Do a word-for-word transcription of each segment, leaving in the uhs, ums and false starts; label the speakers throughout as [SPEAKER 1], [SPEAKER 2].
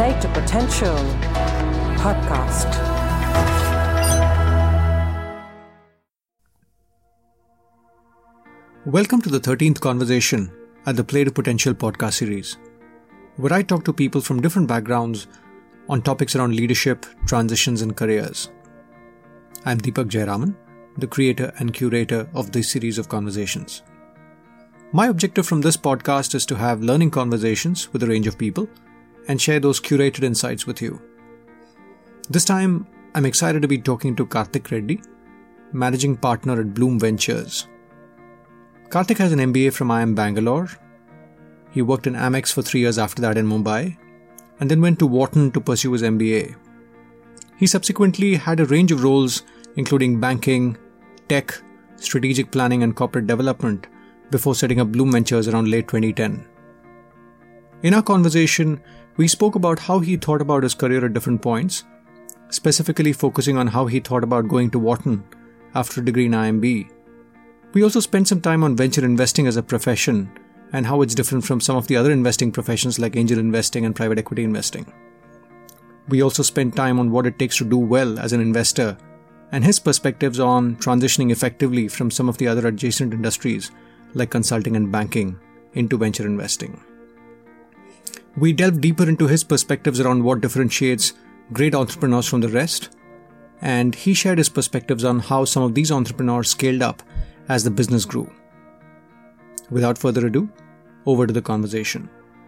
[SPEAKER 1] Play to Potential podcast.
[SPEAKER 2] Welcome to the thirteenth conversation at the Play to Potential podcast series, where I talk to people from different backgrounds on topics around leadership, transitions, and careers. I'm Deepak Jayaraman, the creator and curator of this series of conversations. My objective from this podcast is to have learning conversations with a range of people and share those curated insights with you. This time, I'm excited to be talking to Karthik Reddy, managing partner at Bloom Ventures. Karthik has an M B A from I I M Bangalore. He worked in Amex for three years after that in Mumbai, and then went to Wharton to pursue his M B A. He subsequently had a range of roles including banking, tech, strategic planning and corporate development before setting up Bloom Ventures around late twenty ten. In our conversation, we spoke about how he thought about his career at different points, specifically focusing on how he thought about going to Wharton after a degree in I I M B. We also spent some time on venture investing as a profession and how it's different from some of the other investing professions like angel investing and private equity investing. We also spent time on what it takes to do well as an investor and his perspectives on transitioning effectively from some of the other adjacent industries like consulting and banking into venture investing. We delved deeper into his perspectives around what differentiates great entrepreneurs from the rest, and he shared his perspectives on how some of these entrepreneurs scaled up as the business grew. Without further ado, over to the conversation.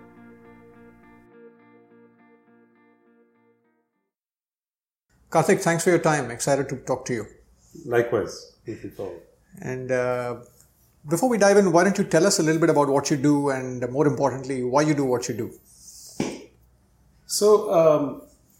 [SPEAKER 2] Karthik, thanks for your time. Excited to talk to you.
[SPEAKER 3] Likewise. Looking forward.
[SPEAKER 2] And uh, before we dive in, why don't you tell us a little bit about what you do and, more importantly, why you do what you do?
[SPEAKER 3] So, um,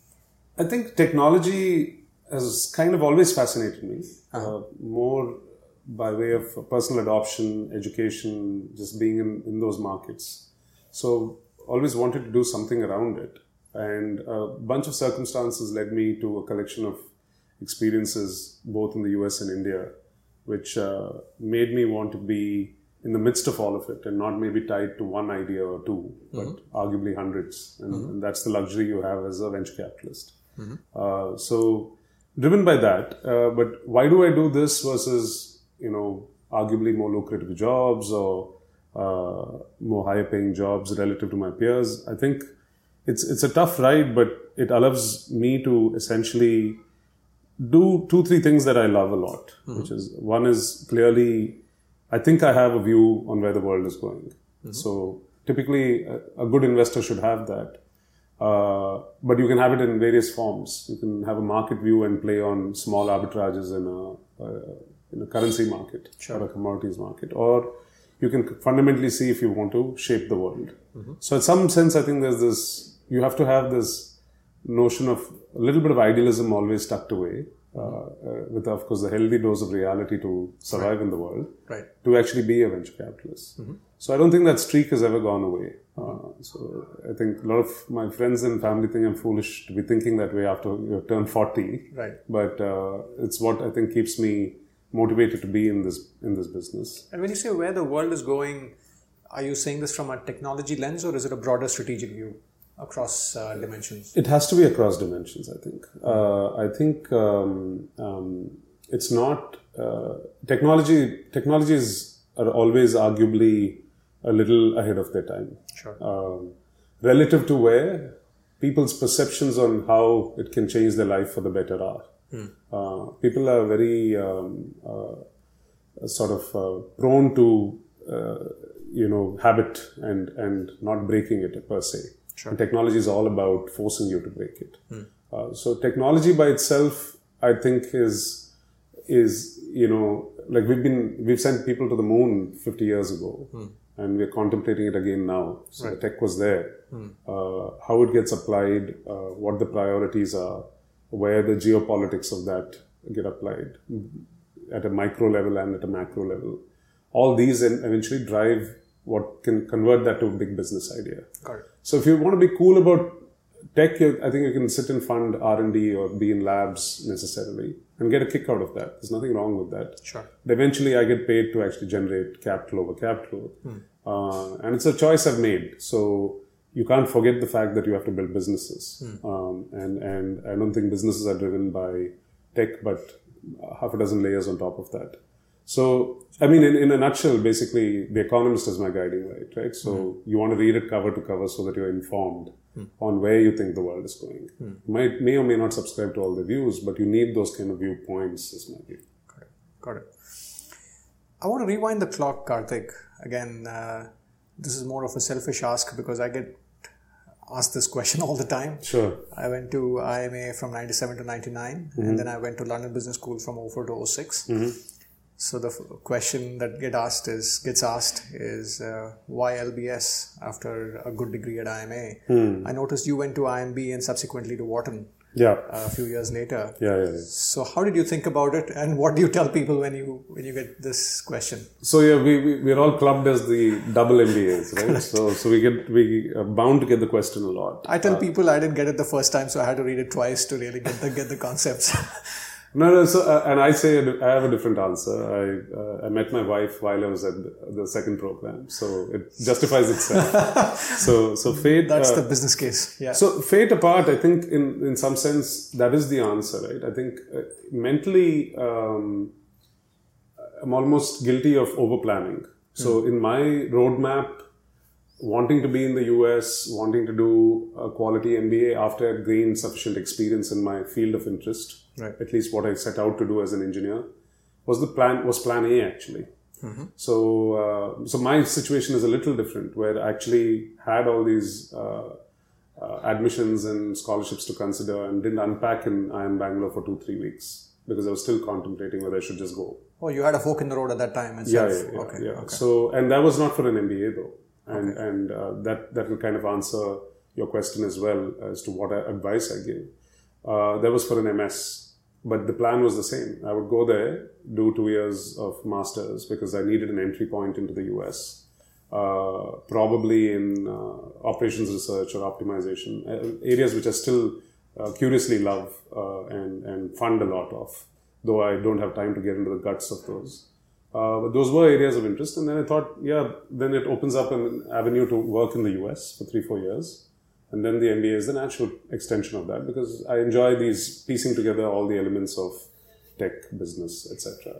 [SPEAKER 3] I think technology has kind of always fascinated me. Uh-huh. Uh, more by way of personal adoption, education, just being in, in those markets. So, always wanted to do something around it. And a bunch of circumstances led me to a collection of experiences, both in the U S and India, which uh, made me want to be in the midst of all of it and not maybe tied to one idea or two, but mm-hmm. arguably hundreds. And, mm-hmm. and that's the luxury you have as a venture capitalist. Mm-hmm. Uh, so, driven by that, uh, but why do I do this versus, you know, arguably more lucrative jobs or uh, more higher paying jobs relative to my peers? I think it's it's a tough ride, but it allows me to essentially do two, three things that I love a lot, mm-hmm. which is, one is clearly, I think I have a view on where the world is going. Mm-hmm. So typically a, a good investor should have that. Uh, but you can have it in various forms. You can have a market view and play on small arbitrages in a, uh, in a currency market sure. or a commodities market. Or you can fundamentally see if you want to shape the world. Mm-hmm. So in some sense, I think there's this, you have to have this notion of a little bit of idealism always tucked away, uh, uh, with, of course, the healthy dose of reality to survive right. in the world,
[SPEAKER 2] right.
[SPEAKER 3] to actually be a venture capitalist. Mm-hmm. So I don't think that streak has ever gone away. Uh, so I think a lot of my friends and family think I'm foolish to be thinking that way after you turn forty.
[SPEAKER 2] Right.
[SPEAKER 3] But uh, it's what I think keeps me motivated to be in this in this business.
[SPEAKER 2] And when you say where the world is going, are you saying this from a technology lens or is it a broader strategic view across uh, dimensions?
[SPEAKER 3] It has to be across dimensions, I think. Uh, I think um, um, it's not... Uh, technology Technologies are always arguably a little ahead of their time.
[SPEAKER 2] Sure.
[SPEAKER 3] Um, relative to where people's perceptions on how it can change their life for the better are. Hmm. Uh, people are very um, uh, sort of uh, prone to, uh, you know, habit and, and not breaking it per se.
[SPEAKER 2] Sure.
[SPEAKER 3] And technology is all about forcing you to break it.
[SPEAKER 2] Hmm.
[SPEAKER 3] Uh, so technology by itself, I think, is is you know like we've been we've sent people to the moon fifty years ago, hmm. and we're contemplating it again now. So right. the tech was there. Hmm. Uh, how it gets applied, uh, what the priorities are, where the geopolitics of that get applied at a micro level and at a macro level. All these eventually drive what can convert that to a big business idea.
[SPEAKER 2] Got it.
[SPEAKER 3] So if you want to be cool about tech, I think you can sit and fund R and D or be in labs necessarily and get a kick out of that. There's nothing wrong with that.
[SPEAKER 2] Sure.
[SPEAKER 3] But eventually I get paid to actually generate capital over capital. Hmm. Uh, and it's a choice I've made. So you can't forget the fact that you have to build businesses.
[SPEAKER 2] Mm.
[SPEAKER 3] Um, and, and I don't think businesses are driven by tech, but half a dozen layers on top of that. So, I mean, in, in a nutshell, basically, The Economist is my guiding light, right? So, mm. you want to read it cover to cover so that you're informed mm. on where you think the world is going. Mm. You might, may or may not subscribe to all the views, but you need those kind of viewpoints, is my view.
[SPEAKER 2] Got it. Got it. I want to rewind the clock, Karthik. Again, uh, this is more of a selfish ask because I get asked this question all the time.
[SPEAKER 3] Sure.
[SPEAKER 2] I went to I M A from ninety-seven to ninety-nine, mm-hmm. and then I went to London Business School from oh four to oh six. Mm-hmm. So the f- question that get asked is gets asked is uh, why L B S after a good degree at I M A? Mm. I noticed you went to I M B and subsequently to Wharton.
[SPEAKER 3] Yeah.
[SPEAKER 2] A few years later.
[SPEAKER 3] Yeah, yeah, yeah.
[SPEAKER 2] So how did you think about it, and what do you tell people when you when you get this question?
[SPEAKER 3] So yeah, we we we're all clubbed as the double M B As, right? so so we get we are bound to get the question a lot.
[SPEAKER 2] I tell
[SPEAKER 3] uh,
[SPEAKER 2] people I didn't get it the first time, so I had to read it twice to really get the get the concepts.
[SPEAKER 3] No, no. So, uh, and I say I have a different answer. I uh, I met my wife while I was at the second program, so it justifies itself. so, so fate.
[SPEAKER 2] That's
[SPEAKER 3] uh,
[SPEAKER 2] the business case. Yeah.
[SPEAKER 3] So fate apart, I think in in some sense that is the answer, right? I think uh, mentally, um, I'm almost guilty of over planning. So mm. in my roadmap, wanting to be in the U S, wanting to do a quality M B A after I'd gained sufficient experience in my field of interest. Right. At least what I set out to do as an engineer was the plan was plan A actually. Mm-hmm. So uh, so my situation is a little different, where I actually had all these uh, uh, admissions and scholarships to consider and didn't unpack in I I M Bangalore for two three weeks because I was still contemplating whether I should just go.
[SPEAKER 2] Oh, you had a fork in the road at that time.
[SPEAKER 3] Yeah, yeah, yeah,
[SPEAKER 2] okay,
[SPEAKER 3] yeah.
[SPEAKER 2] Okay.
[SPEAKER 3] So and that was not for an M B A though, and
[SPEAKER 2] okay.
[SPEAKER 3] and uh, that that will kind of answer your question as well as to what advice I gave. Uh, that was for an M S. But the plan was the same. I would go there, do two years of masters because I needed an entry point into the U S, uh, probably in uh, operations research or optimization, uh, areas which I still uh, curiously love uh, and, and fund a lot of, though I don't have time to get into the guts of those. Uh, but those were areas of interest. And then I thought, yeah, then it opens up an avenue to work in the U S for three, four years. And then the M B A is the natural extension of that because I enjoy these piecing together all the elements of tech, business, et cetera.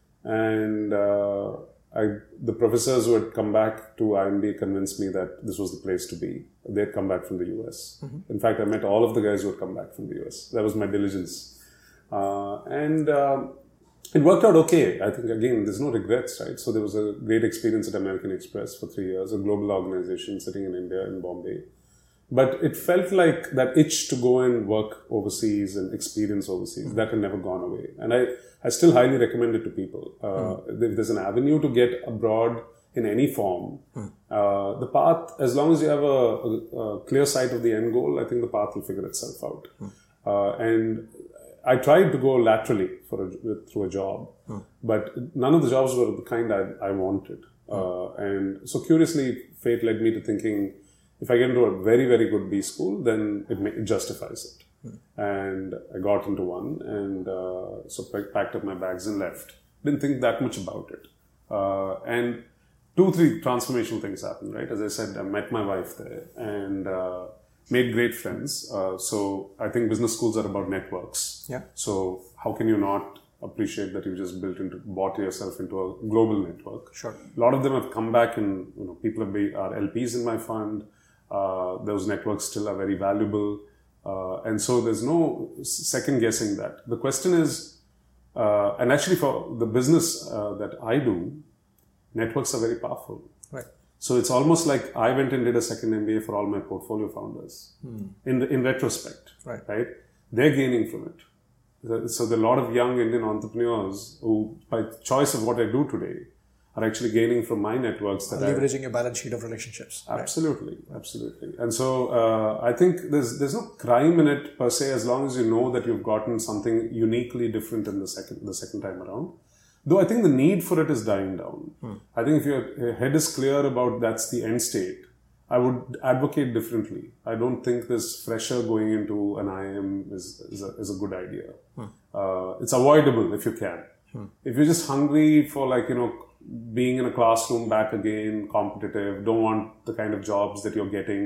[SPEAKER 3] And uh, I, the professors who had come back to I M B convinced me that this was the place to be. They'd come back from the U S. Mm-hmm. In fact, I met all of the guys who had come back from the U S. That was my diligence. Uh, and uh, it worked out okay. I think, again, there's no regrets, right? So there was a great experience at American Express for three years, a global organization sitting in India, in Bombay. But it felt like that itch to go and work overseas and experience overseas, mm. that had never gone away. And I, I still highly recommend it to people. Uh, mm. If there's an avenue to get abroad in any form, mm. uh, the path, as long as you have a, a, a clear sight of the end goal, I think the path will figure itself out. Mm. Uh, and I tried to go laterally for a, through a job, mm. but none of the jobs were the kind I, I wanted. Mm. Uh, and so curiously, fate led me to thinking, if I get into a very, very good B school, then it, may, it justifies it. Hmm. And I got into one and uh, so packed up my bags and left. Didn't think that much about it. Uh, and two, three transformational things happened, right? As I said, I met my wife there and uh, made great friends. Uh, so I think business schools are about networks.
[SPEAKER 2] Yeah.
[SPEAKER 3] So how can you not appreciate that you just built into, bought yourself into a global network?
[SPEAKER 2] Sure.
[SPEAKER 3] A lot of them have come back and, you know, people have been, are L Ps in my fund. Uh, those networks still are very valuable. Uh, and so there's no second guessing that. The question is, uh, and actually for the business uh, that I do, networks are very powerful.
[SPEAKER 2] Right.
[SPEAKER 3] So it's almost like I went and did a second M B A for all my portfolio founders. Hmm. In the, in retrospect,
[SPEAKER 2] right.
[SPEAKER 3] right? They're gaining from it. So there are a lot of young Indian entrepreneurs who, by choice of what I do today, are actually gaining from my networks. That
[SPEAKER 2] leveraging
[SPEAKER 3] I,
[SPEAKER 2] your balance sheet of relationships.
[SPEAKER 3] Absolutely, right. absolutely. And so uh, I think there's there's no crime in it per se, as long as you know that you've gotten something uniquely different in the second the second time around. Though I think the need for it is dying down. Hmm. I think if your head is clear about that's the end state, I would advocate differently. I don't think this fresher going into an I I M is is a, is a good idea. Hmm. Uh, it's avoidable if you can. Hmm. If you're just hungry for, like, you know, being in a classroom back again, competitive, don't want the kind of jobs that you're getting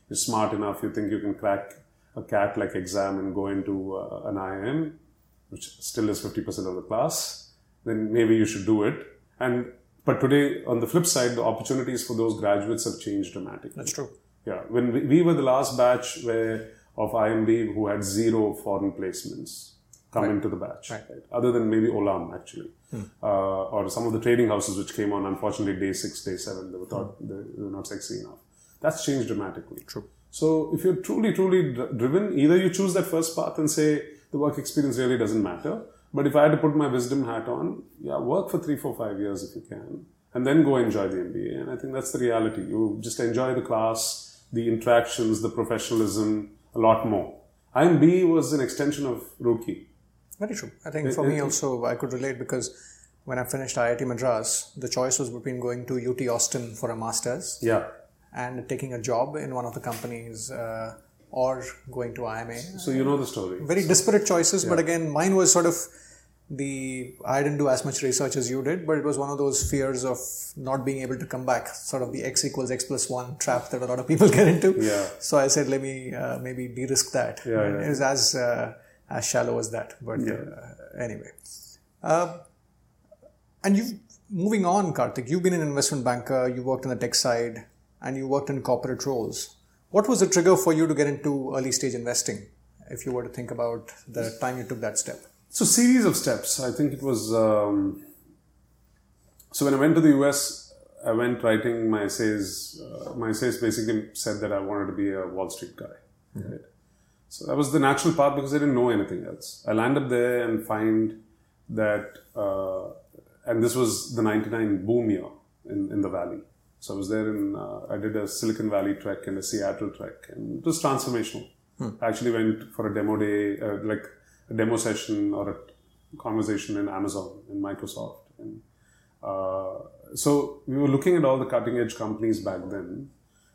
[SPEAKER 3] you're smart enough, you think you can crack a CAT-like exam and go into uh, an I I M, which still is fifty percent of the class, then maybe you should do it. And but today, on the flip side, the opportunities for those graduates have changed dramatically.
[SPEAKER 2] That's true.
[SPEAKER 3] Yeah, when we, we were the last batch where of I M B who had zero foreign placements come
[SPEAKER 2] right.
[SPEAKER 3] into the batch,
[SPEAKER 2] right.
[SPEAKER 3] Right? Other than maybe Olam actually, hmm. uh, or some of the trading houses which came on. Unfortunately, day six, day seven, they were thought hmm. they were not sexy enough. That's changed dramatically.
[SPEAKER 2] True.
[SPEAKER 3] So if you're truly, truly driven, either you choose that first path and say the work experience really doesn't matter. But if I had to put my wisdom hat on, yeah, work for three, four, five years if you can, and then go enjoy the M B A. And I think that's the reality. You just enjoy the class, the interactions, the professionalism a lot more. I M B was an extension of Roorkee.
[SPEAKER 2] Very true. I think for it, me it, also, I could relate because when I finished I I T Madras, the choice was between going to U T Austin for a master's
[SPEAKER 3] yeah.
[SPEAKER 2] and taking a job in one of the companies uh, or going to I M A.
[SPEAKER 3] So you know the story.
[SPEAKER 2] Very
[SPEAKER 3] so,
[SPEAKER 2] disparate choices,
[SPEAKER 3] yeah.
[SPEAKER 2] but again, mine was sort of the, I didn't do as much research as you did, but it was one of those fears of not being able to come back, sort of the X equals X plus one trap that a lot of people get into.
[SPEAKER 3] Yeah.
[SPEAKER 2] So I said, let me uh, maybe de-risk that.
[SPEAKER 3] Yeah, yeah.
[SPEAKER 2] It was as, uh, as shallow as that, but
[SPEAKER 3] yeah.
[SPEAKER 2] uh, anyway. Uh, and you moving on, Karthik, you've been an investment banker, you worked on the tech side, and you worked in corporate roles. What was the trigger for you to get into early stage investing, if you were to think about the time you took that step?
[SPEAKER 3] So, series of steps. I think it was. Um, so, when I went to the U S, I went writing my essays. Uh, my essays basically said that I wanted to be a Wall Street guy. Mm-hmm. Right? So, that was the natural path because I didn't know anything else. I landed there and find that, uh, and this was the ninety-nine boom year in, in the Valley. So I was there in, uh, I did a Silicon Valley trek and a Seattle trek, and it was transformational. Hmm. I actually went for a demo day, uh, like a demo session or a conversation in Amazon, in Microsoft. And uh, so we were looking at all the cutting edge companies back then,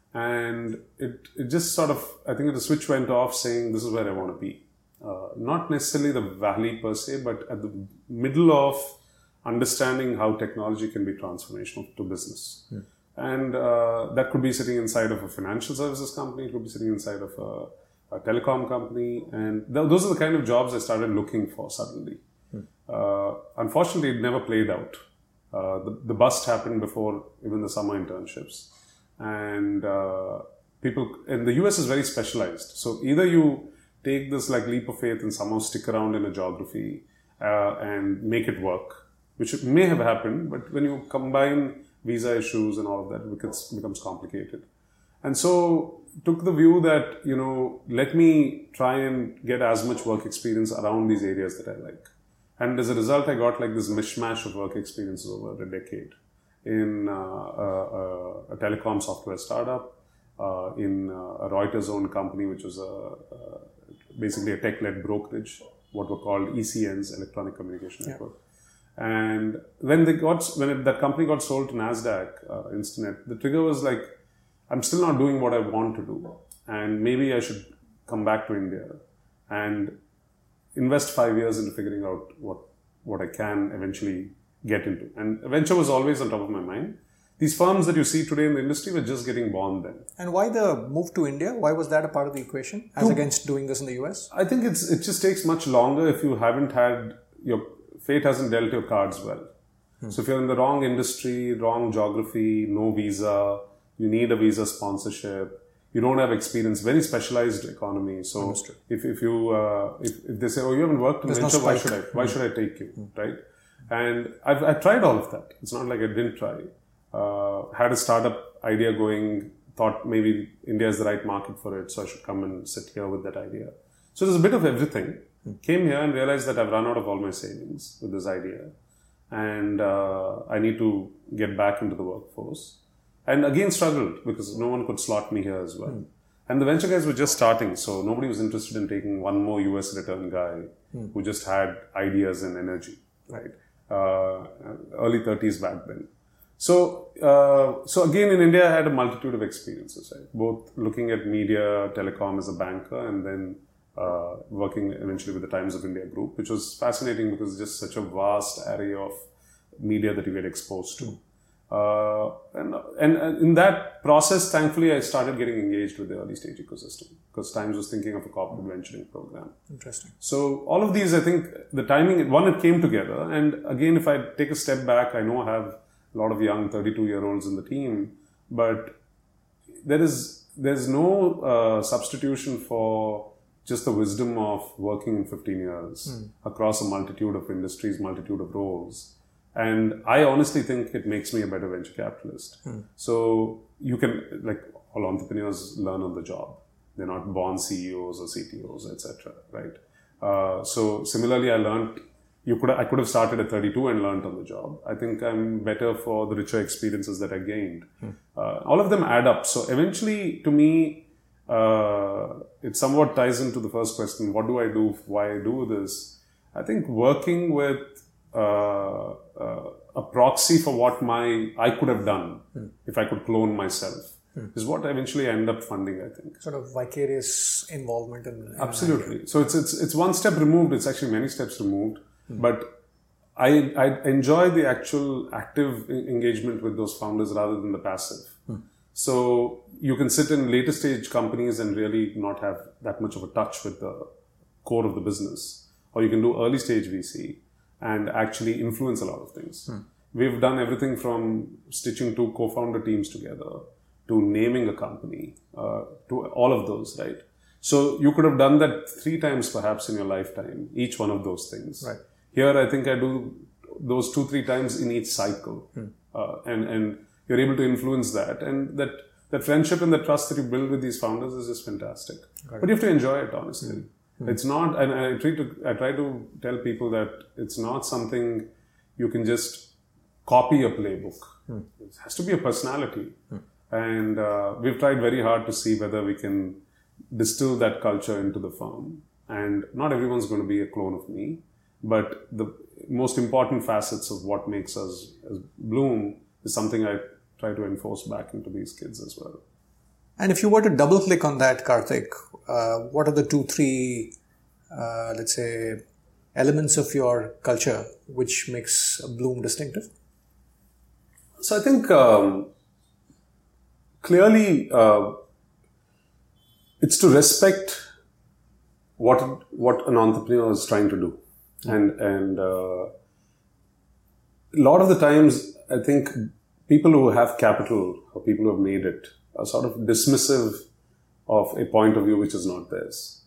[SPEAKER 3] and it, it just sort of, I think the switch went off saying, this is where I want to be. Uh, not necessarily the Valley per se, but at the middle of understanding how technology can be transformational to business. Hmm. And uh, that could be sitting inside of a financial services company, it could be sitting inside of a, a telecom company. And th- those are the kind of jobs I started looking for suddenly. Hmm. Uh, unfortunately, it never played out. Uh, the, the bust happened before even the summer internships. And uh, people, and the U S is very specialized. So either you take this like leap of faith and somehow stick around in a geography uh, and make it work, which may have happened, but when you combine visa issues and all of that, it becomes, becomes complicated. And so took the view that, you know, let me try and get as much work experience around these areas that I like. And as a result, I got like this mishmash of work experiences over a decade in uh, a, a telecom software startup, uh, in a Reuters owned company, which was a, a, basically a tech-led brokerage, what were called E C Ns, Electronic Communication
[SPEAKER 2] yeah.
[SPEAKER 3] Network. And when they got, when it, that company got sold to NASDAQ, uh, Instinet, the trigger was like, I'm still not doing what I want to do. And maybe I should come back to India and invest five years into figuring out what, what I can eventually get into. And venture was always on top of my mind. These firms that you see today in the industry were just getting born then.
[SPEAKER 2] And why the move to India? Why was that a part of the equation as to, against doing this in the U S?
[SPEAKER 3] I think it's it just takes much longer if you haven't had your fate hasn't dealt your cards well. Hmm. So if you're in the wrong industry, wrong geography, no visa, you need a visa sponsorship, you don't have experience, very specialized economy. So Understood. if if you uh, if, if they say, oh, you haven't worked in venture, no why should I why hmm. should I take you, hmm. right? And I've I tried all of that. It's not like I didn't try. Uh, had a startup idea going, thought maybe India is the right market for it, so I should come and sit here with that idea. So there's a bit of everything. Came here and realized that I've run out of all my savings with this idea, and uh, I need to get back into the workforce. And again struggled because no one could slot me here as well. Mm. And the venture guys were just starting, so nobody was interested in taking one more U S return guy mm. who just had ideas and energy, right? Uh, early thirties back then. So, uh, so again in India I had a multitude of experiences, right? Both looking at media, telecom as a banker, and then Uh, working eventually with the Times of India group, which was fascinating because it's just such a vast array of media that you get exposed to. Uh, and, and and in that process, thankfully, I started getting engaged with the early stage ecosystem because Times was thinking of a corporate venturing program.
[SPEAKER 2] Interesting.
[SPEAKER 3] So all of these, I think, the timing, one, it came together. And again, if I take a step back, I know I have a lot of young thirty-two-year-olds in the team, but there is there's no uh, substitution for just the wisdom of working in fifteen years mm. across a multitude of industries, multitude of roles. And I honestly think it makes me a better venture capitalist. Hmm. So you can, like all entrepreneurs learn on the job. They're not born C E Os or C T Os, et cetera. Right? Uh, so similarly, I learned. You could I could have started at thirty-two and learned on the job. I think I'm better for the richer experiences that I gained. Hmm. Uh, all of them add up. So eventually, to me, uh, it somewhat ties into the first question: what do I do? Why I do this? I think working with Uh, uh, a proxy for what my I could have done hmm. if I could clone myself hmm. is what eventually I end up funding, I think.
[SPEAKER 2] Sort of vicarious involvement in, in
[SPEAKER 3] absolutely. So it's it's it's one step removed. It's actually many steps removed. Hmm. But I I enjoy the actual active engagement with those founders rather than the passive. Hmm. So you can sit in later stage companies and really not have that much of a touch with the core of the business, or you can do early stage V C and actually influence a lot of things. Hmm. We've done everything from stitching two co-founder teams together to naming a company, uh, to all of those, right? So you could have done that three times perhaps in your lifetime, each one of those things.
[SPEAKER 2] Right.
[SPEAKER 3] Here, I think I do those two, three times in each cycle. Hmm. Uh, and, and you're able to influence that. And that, that friendship and the trust that you build with these founders is just fantastic. But you have to enjoy it, honestly. Hmm. It's not, and I try to I try to tell people that it's not something you can just copy a playbook. Hmm. It has to be a personality, hmm. and uh, we've tried very hard to see whether we can distill that culture into the firm. And not everyone's going to be a clone of me, but the most important facets of what makes us as Bloom is something I try to enforce back into these kids as well.
[SPEAKER 2] And if you were to double click on that, Karthik, uh, what are the two, three, uh, let's say, elements of your culture which makes Bloom distinctive?
[SPEAKER 3] So I think um, clearly uh, it's to respect what what an entrepreneur is trying to do, mm-hmm. and and uh, a lot of the times I think people who have capital or people who have made it are sort of dismissive of a point of view which is not theirs.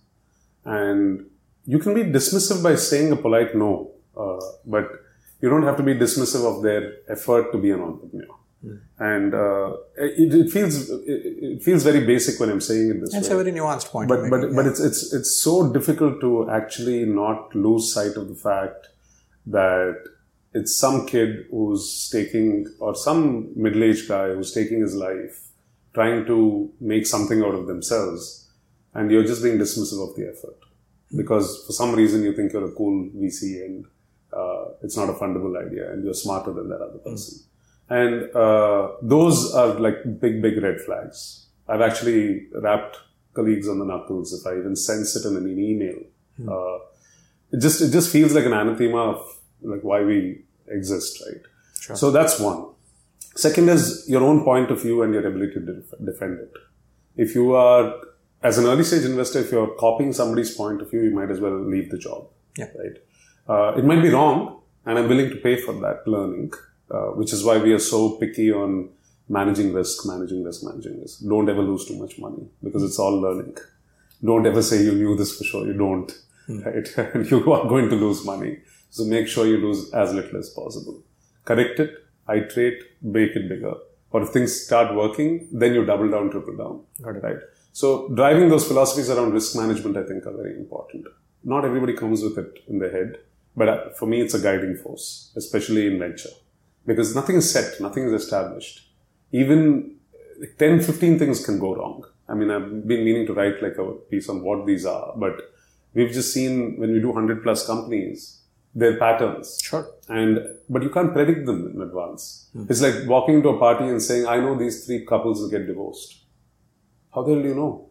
[SPEAKER 3] And you can be dismissive by saying a polite no, uh, but you don't have to be dismissive of their effort to be an entrepreneur. Mm. And uh, it, it feels it, it feels very basic when I'm saying it this
[SPEAKER 2] it's
[SPEAKER 3] way.
[SPEAKER 2] It's a very nuanced point.
[SPEAKER 3] But but
[SPEAKER 2] making,
[SPEAKER 3] but
[SPEAKER 2] yeah.
[SPEAKER 3] it's it's it's so difficult to actually not lose sight of the fact that it's some kid who's taking, or some middle-aged guy who's taking his life, trying to make something out of themselves, and you're just being dismissive of the effort. Because for some reason you think you're a cool V C and uh, it's not a fundable idea and you're smarter than that other person. Mm. And uh, those are like big, big red flags. I've actually rapped colleagues on the knuckles if I even sense it in an email. Mm. Uh, it just it just feels like an anathema of like why we exist, right?
[SPEAKER 2] Sure.
[SPEAKER 3] So that's one. Second is your own point of view and your ability to def- defend it. If you are, as an early stage investor, if you're copying somebody's point of view, you might as well leave the job.
[SPEAKER 2] Yeah.
[SPEAKER 3] Right? Uh, it might be wrong, and I'm willing to pay for that learning, uh, which is why we are so picky on managing risk, managing risk, managing risk. Don't ever lose too much money because it's all learning. Don't ever say you knew this for sure. You don't. Mm. Right? And you are going to lose money. So make sure you lose as little as possible. Correct it, iterate, make it bigger. Or if things start working, then you double down, triple down.
[SPEAKER 2] Got it.
[SPEAKER 3] Right? So driving those philosophies around risk management, I think, are very important. Not everybody comes with it in their head, but for me, it's a guiding force, especially in venture. Because nothing is set, nothing is established. Even ten, fifteen things can go wrong. I mean, I've been meaning to write like a piece on what these are, but we've just seen when we do one hundred plus companies, their patterns.
[SPEAKER 2] Sure.
[SPEAKER 3] And, but you can't predict them in advance. Mm. It's like walking into a party and saying, I know these three couples will get divorced. How the hell do you know?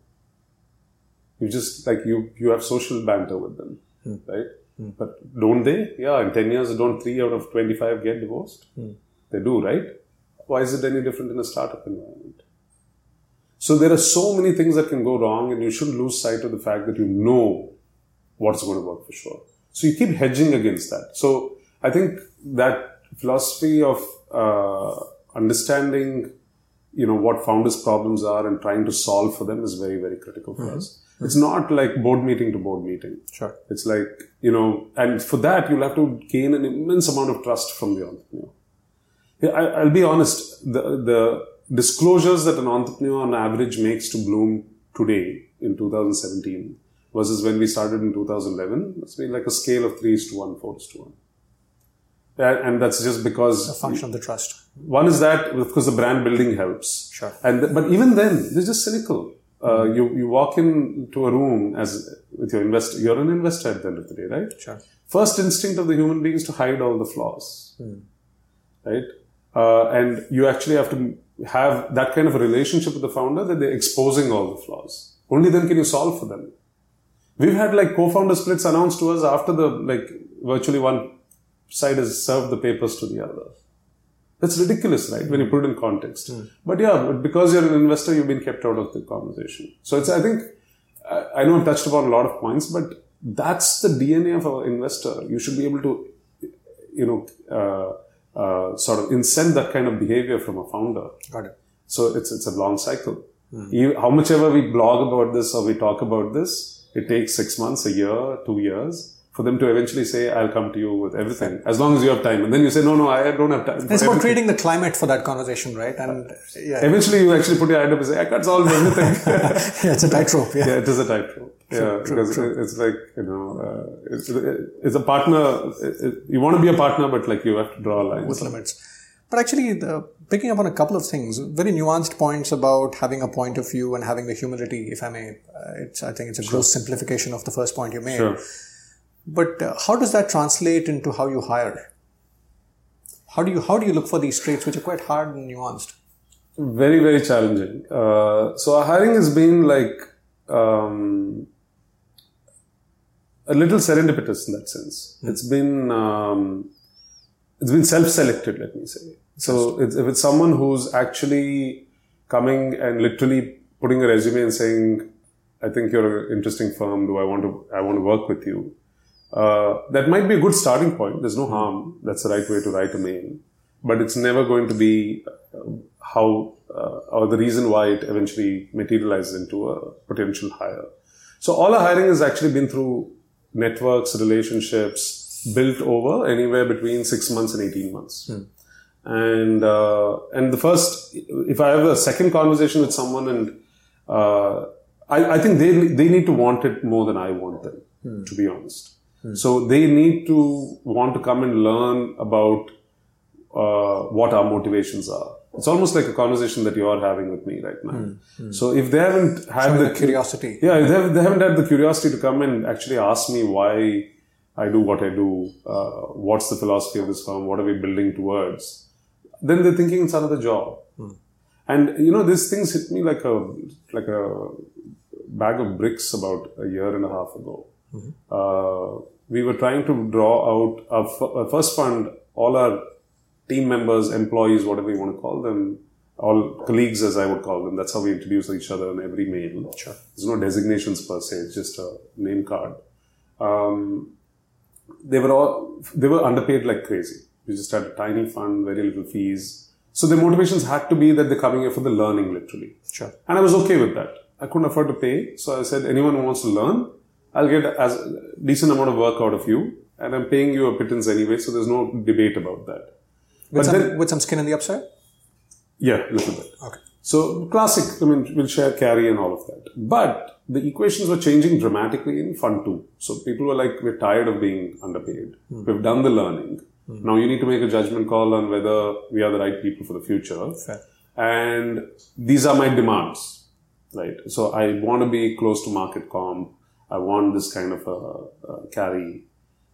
[SPEAKER 3] You just, like, you, you have social banter with them, mm. right? Mm. But don't they? Yeah, in ten years, don't three out of twenty-five get divorced? Mm. They do, right? Why is it any different in a startup environment? So there are so many things that can go wrong, and you shouldn't lose sight of the fact that you know what's going to work for sure. So you keep hedging against that. So I think that philosophy of uh, understanding, you know, what founders' problems are and trying to solve for them is very, very critical for mm-hmm. us. It's not like board meeting to board meeting.
[SPEAKER 2] Sure.
[SPEAKER 3] It's like, you know, and for that, you'll have to gain an immense amount of trust from the entrepreneur. I, I'll be honest, the, the disclosures that an entrepreneur on average makes to Bloom today in two thousand seventeen versus when we started in two thousand eleven, it's been like a scale of three is to one, four is to one. And that's just because...
[SPEAKER 2] It's a function of the trust.
[SPEAKER 3] One is that, of course, the brand building helps.
[SPEAKER 2] Sure.
[SPEAKER 3] And th- But even then, they're just cynical. Uh, you, you walk into a room as with your investor. You're an investor at the end of the day, right?
[SPEAKER 2] Sure.
[SPEAKER 3] First instinct of the human being is to hide all the flaws.
[SPEAKER 2] Mm.
[SPEAKER 3] Right? Uh, and you actually have to have that kind of a relationship with the founder that they're exposing all the flaws. Only then can you solve for them. We've had like co-founder splits announced to us after the, like, virtually one side has served the papers to the other. That's ridiculous, right? When you put it in context. Mm. But yeah, because you're an investor, you've been kept out of the conversation. So it's, I think, I, I know I've touched upon a lot of points, but that's the D N A of our investor. You should be able to, you know, uh, uh, sort of incent that kind of behavior from a founder.
[SPEAKER 2] Got it.
[SPEAKER 3] So it's, it's a long cycle. Mm. You, how much ever we blog about this or we talk about this, it takes six months, a year, two years. For them to eventually say, I'll come to you with everything, as long as you have time. And then you say, no, no, I don't have time.
[SPEAKER 2] It's about everything. Creating the climate for that conversation, right? And yeah.
[SPEAKER 3] Eventually you actually put your hand up and say, I can't solve everything.
[SPEAKER 2] Yeah, it's a tightrope. Yeah.
[SPEAKER 3] yeah, it is a tightrope. Yeah, true, because true, true. It's like, you know, uh, it's, it's a partner. It, it, you want to be a partner, but like you have to draw lines.
[SPEAKER 2] With limits. But actually, the, picking up on a couple of things, very nuanced points about having a point of view and having the humility, if I may. Uh, it's, I think it's a sure. gross simplification of the first point you made.
[SPEAKER 3] Sure.
[SPEAKER 2] But uh, how does that translate into how you hire? How do you how do you look for these traits, which are quite hard and nuanced?
[SPEAKER 3] Very, very challenging. Uh, so our hiring has been like um, a little serendipitous in that sense. Mm. It's been um, it's been self-selected, let me say. So it's, if it's someone who's actually coming and literally putting a resume and saying, "I think you're an interesting firm. Do I want to? I want to work with you." Uh, that might be a good starting point. There's no harm. That's the right way to write a mail. But it's never going to be uh, how, uh, or the reason why it eventually materializes into a potential hire. So all our hiring has actually been through networks, relationships, built over anywhere between six months and eighteen months. Hmm. And, uh, and the first, if I have a second conversation with someone and, uh, I, I think they, they need to want it more than I want them, hmm. to be honest. Hmm. So they need to want to come and learn about uh, what our motivations are. It's almost like a conversation that you are having with me right now. Hmm. Hmm. So if they haven't had
[SPEAKER 2] Showing
[SPEAKER 3] the,
[SPEAKER 2] the curiosity,
[SPEAKER 3] yeah, if they, have, they haven't had the curiosity to come and actually ask me why I do what I do, uh, what's the philosophy of this firm, what are we building towards, then they're thinking it's another job. Hmm. And you know, these things hit me like a like a bag of bricks about a year and a half ago. Mm-hmm. Uh, we were trying to draw out our, f- our first fund, all our team members, employees, whatever you want to call them, all colleagues as I would call them. That's how we introduce each other in every mail.
[SPEAKER 2] Sure.
[SPEAKER 3] There's no designations per se, it's just a name card. Um, they were all, they were underpaid like crazy. We just had a tiny fund, very little fees. So their motivations had to be that they're coming here for the learning, literally.
[SPEAKER 2] Sure.
[SPEAKER 3] And I was okay with that. I couldn't afford to pay. So I said, anyone who wants to learn, I'll get as decent amount of work out of you, and I'm paying you a pittance anyway, so there's no debate about that.
[SPEAKER 2] With,
[SPEAKER 3] but
[SPEAKER 2] some,
[SPEAKER 3] then,
[SPEAKER 2] with some skin in the upside?
[SPEAKER 3] Yeah, a little bit.
[SPEAKER 2] Okay.
[SPEAKER 3] So classic, I mean, we'll share carry and all of that. But the equations were changing dramatically in fund two. So people were like, we're tired of being underpaid. Mm. We've done the learning. Mm. Now you need to make a judgment call on whether we are the right people for the future.
[SPEAKER 2] Fair.
[SPEAKER 3] And these are my demands, right? So I want to be close to market comp. I want this kind of a, a carry.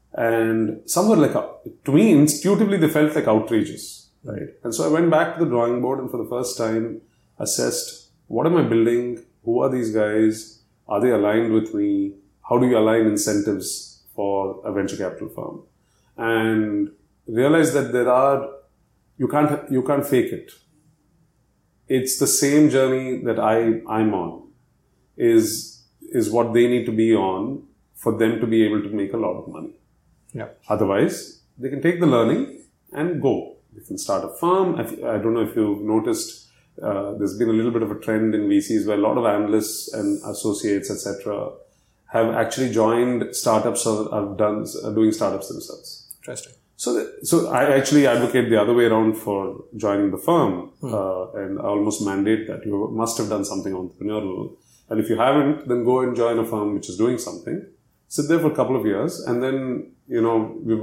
[SPEAKER 3] And some were like, to me, intuitively, they felt like outrageous, right? And so I went back to the drawing board and for the first time assessed, what am I building? Who are these guys? Are they aligned with me? How do you align incentives for a venture capital firm? And realized that there are you can't, you can't fake it. It's the same journey that I, I'm on, is, is what they need to be on for them to be able to make a lot of money.
[SPEAKER 2] Yeah.
[SPEAKER 3] Otherwise, they can take the learning and go. They can start a firm. I, I don't know if you've noticed, uh, there's been a little bit of a trend in V Cs where a lot of analysts and associates, et cetera, have actually joined startups or are done, are doing startups themselves.
[SPEAKER 2] Interesting.
[SPEAKER 3] So, that, so I actually advocate the other way around for joining the firm, hmm. uh, and I almost mandate that you must have done something entrepreneurial. And if you haven't, then go and join a firm which is doing something. Sit there for a couple of years, and then, you know, we,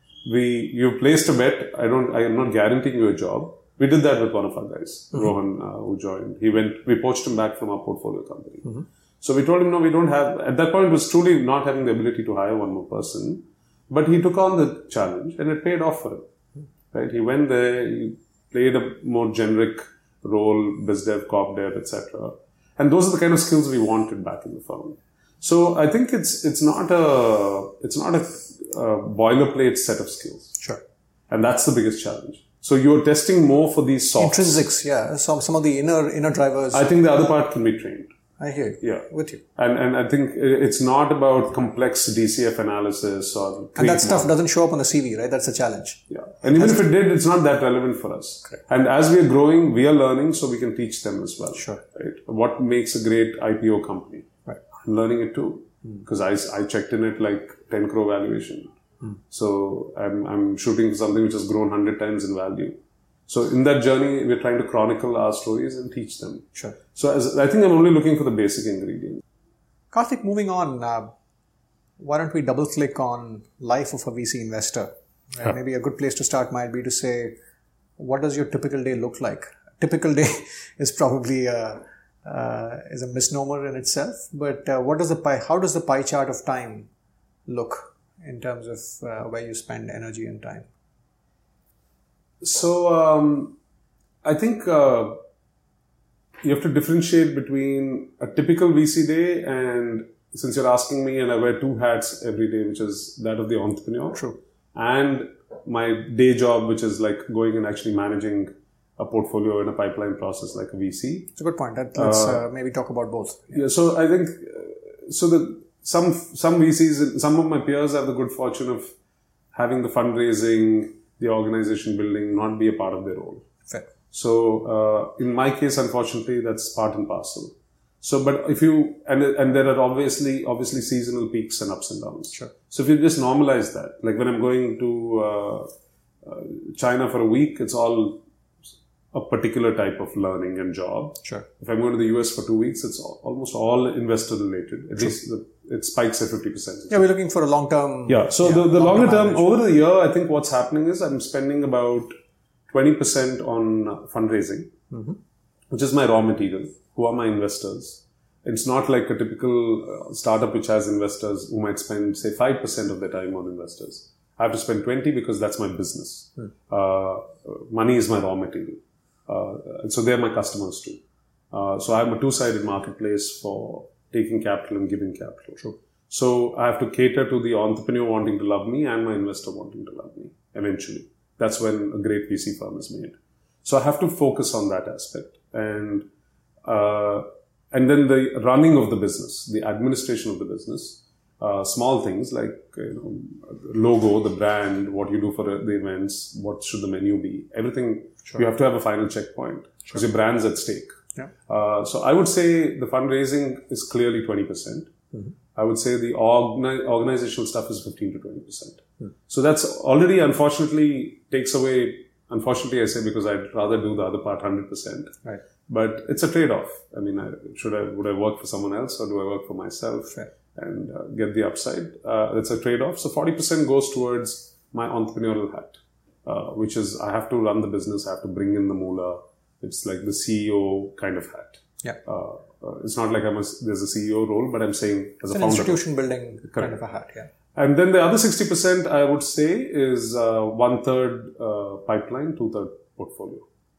[SPEAKER 3] we you've placed a bet. I don't, I am not guaranteeing you a job. We did that with one of our guys, mm-hmm. Rohan, uh, who joined. He went, we poached him back from our portfolio company. Mm-hmm. So we told him, no, we don't have, at that point it was truly not having the ability to hire one more person. But he took on the challenge and it paid off for him. Right? He went there, he played a more generic role, biz dev, corp dev, et cetera. And those are the kind of skills we wanted back in the firm. So I think it's it's not a it's not a, a boilerplate set of skills.
[SPEAKER 2] Sure.
[SPEAKER 3] And that's the biggest challenge. So you're testing more for these softs.
[SPEAKER 2] Intrinsics, yeah. Some some of the inner inner drivers.
[SPEAKER 3] I think the other part can be trained.
[SPEAKER 2] I hear you.
[SPEAKER 3] Yeah.
[SPEAKER 2] With you.
[SPEAKER 3] And and I think it's not about complex D C F analysis or...
[SPEAKER 2] And that stuff doesn't show up on the C V, right? That's a challenge.
[SPEAKER 3] Yeah. And even if it did, it's not that relevant for us.
[SPEAKER 2] Correct.
[SPEAKER 3] And as we are growing, we are learning, so we can teach them as well.
[SPEAKER 2] Sure.
[SPEAKER 3] Right? What makes a great I P O company?
[SPEAKER 2] Right.
[SPEAKER 3] I'm learning it too. Because mm. I, I checked in at like ten crore valuation. Mm. So I'm, I'm shooting for something which has grown one hundred times in value. So in that journey, we're trying to chronicle our stories and teach them.
[SPEAKER 2] Sure.
[SPEAKER 3] So as, I think I'm only looking for the basic ingredients.
[SPEAKER 2] Karthik, moving on, uh, why don't we double click on life of a V C investor? Right? Yeah. Maybe a good place to start might be to say, what does your typical day look like? Typical day is probably a, uh, is a misnomer in itself, but uh, what does the pie, how does the pie chart of time look in terms of uh, where you spend energy and time?
[SPEAKER 3] So, um, I think uh, you have to differentiate between a typical V C day and, since you're asking me, and I wear two hats every day, which is that of the entrepreneur.
[SPEAKER 2] True.
[SPEAKER 3] And my day job, which is like going and actually managing a portfolio in a pipeline process like a V C.
[SPEAKER 2] It's a good point. Let's uh, uh, maybe talk about both.
[SPEAKER 3] Yeah. So I think, uh, so the, some, some V Cs, some of my peers have the good fortune of having the fundraising, the organization building not be a part of their role.
[SPEAKER 2] Fair.
[SPEAKER 3] So, uh, in my case, unfortunately, that's part and parcel. So, but if you, and, and there are obviously, obviously seasonal peaks and ups and downs.
[SPEAKER 2] Sure.
[SPEAKER 3] So if you just normalize that, like when I'm going to, uh, uh, China for a week, it's all a particular type of learning and job.
[SPEAKER 2] Sure.
[SPEAKER 3] If I'm going to the U S for two weeks, it's all, almost all investor related. At True. least the, it spikes at fifty percent.
[SPEAKER 2] Yeah, we're looking for a long term.
[SPEAKER 3] Yeah. So yeah, the, the longer term, management. Over the year, I think what's happening is I'm spending about twenty percent on fundraising, mm-hmm. which is my raw material. Who are my investors? It's not like a typical uh, startup which has investors who might spend, say, five percent of their time on investors. I have to spend twenty because that's my business. Mm. Uh, money is my raw material. Uh, so they're my customers too. Uh, so I'm a two-sided marketplace for taking capital and giving capital.
[SPEAKER 2] True.
[SPEAKER 3] So I have to cater to the entrepreneur wanting to love me and my investor wanting to love me eventually. That's when a great V C firm is made. So I have to focus on that aspect. And, uh, and then the running of the business, the administration of the business, uh, small things like, you know, logo, the brand, what you do for the events, what should the menu be, everything. Sure. You have to have a final checkpoint because sure. your brand's at stake.
[SPEAKER 2] Yeah.
[SPEAKER 3] Uh, so I would say the fundraising is clearly twenty percent. Mm-hmm. I would say the organi- organizational stuff is fifteen to twenty percent. Mm. So that's already, unfortunately, takes away, unfortunately I say because I'd rather do the other part one hundred percent.
[SPEAKER 2] Right.
[SPEAKER 3] But it's a trade-off. I mean, I, should I, would I work for someone else or do I work for myself
[SPEAKER 2] right.
[SPEAKER 3] and uh, get the upside? Uh, it's a trade-off. So forty percent goes towards my entrepreneurial hat. Uh, which is, I have to run the business, I have to bring in the moolah. It's like the C E O kind of hat.
[SPEAKER 2] Yeah.
[SPEAKER 3] Uh, uh, it's not like I'm a, there's a C E O role, but I'm saying as
[SPEAKER 2] it's
[SPEAKER 3] a
[SPEAKER 2] an
[SPEAKER 3] founder.
[SPEAKER 2] Institution building Correct. Kind of a hat, yeah.
[SPEAKER 3] And then the other sixty percent, I would say, is uh, one-third uh, pipeline, two-third portfolio.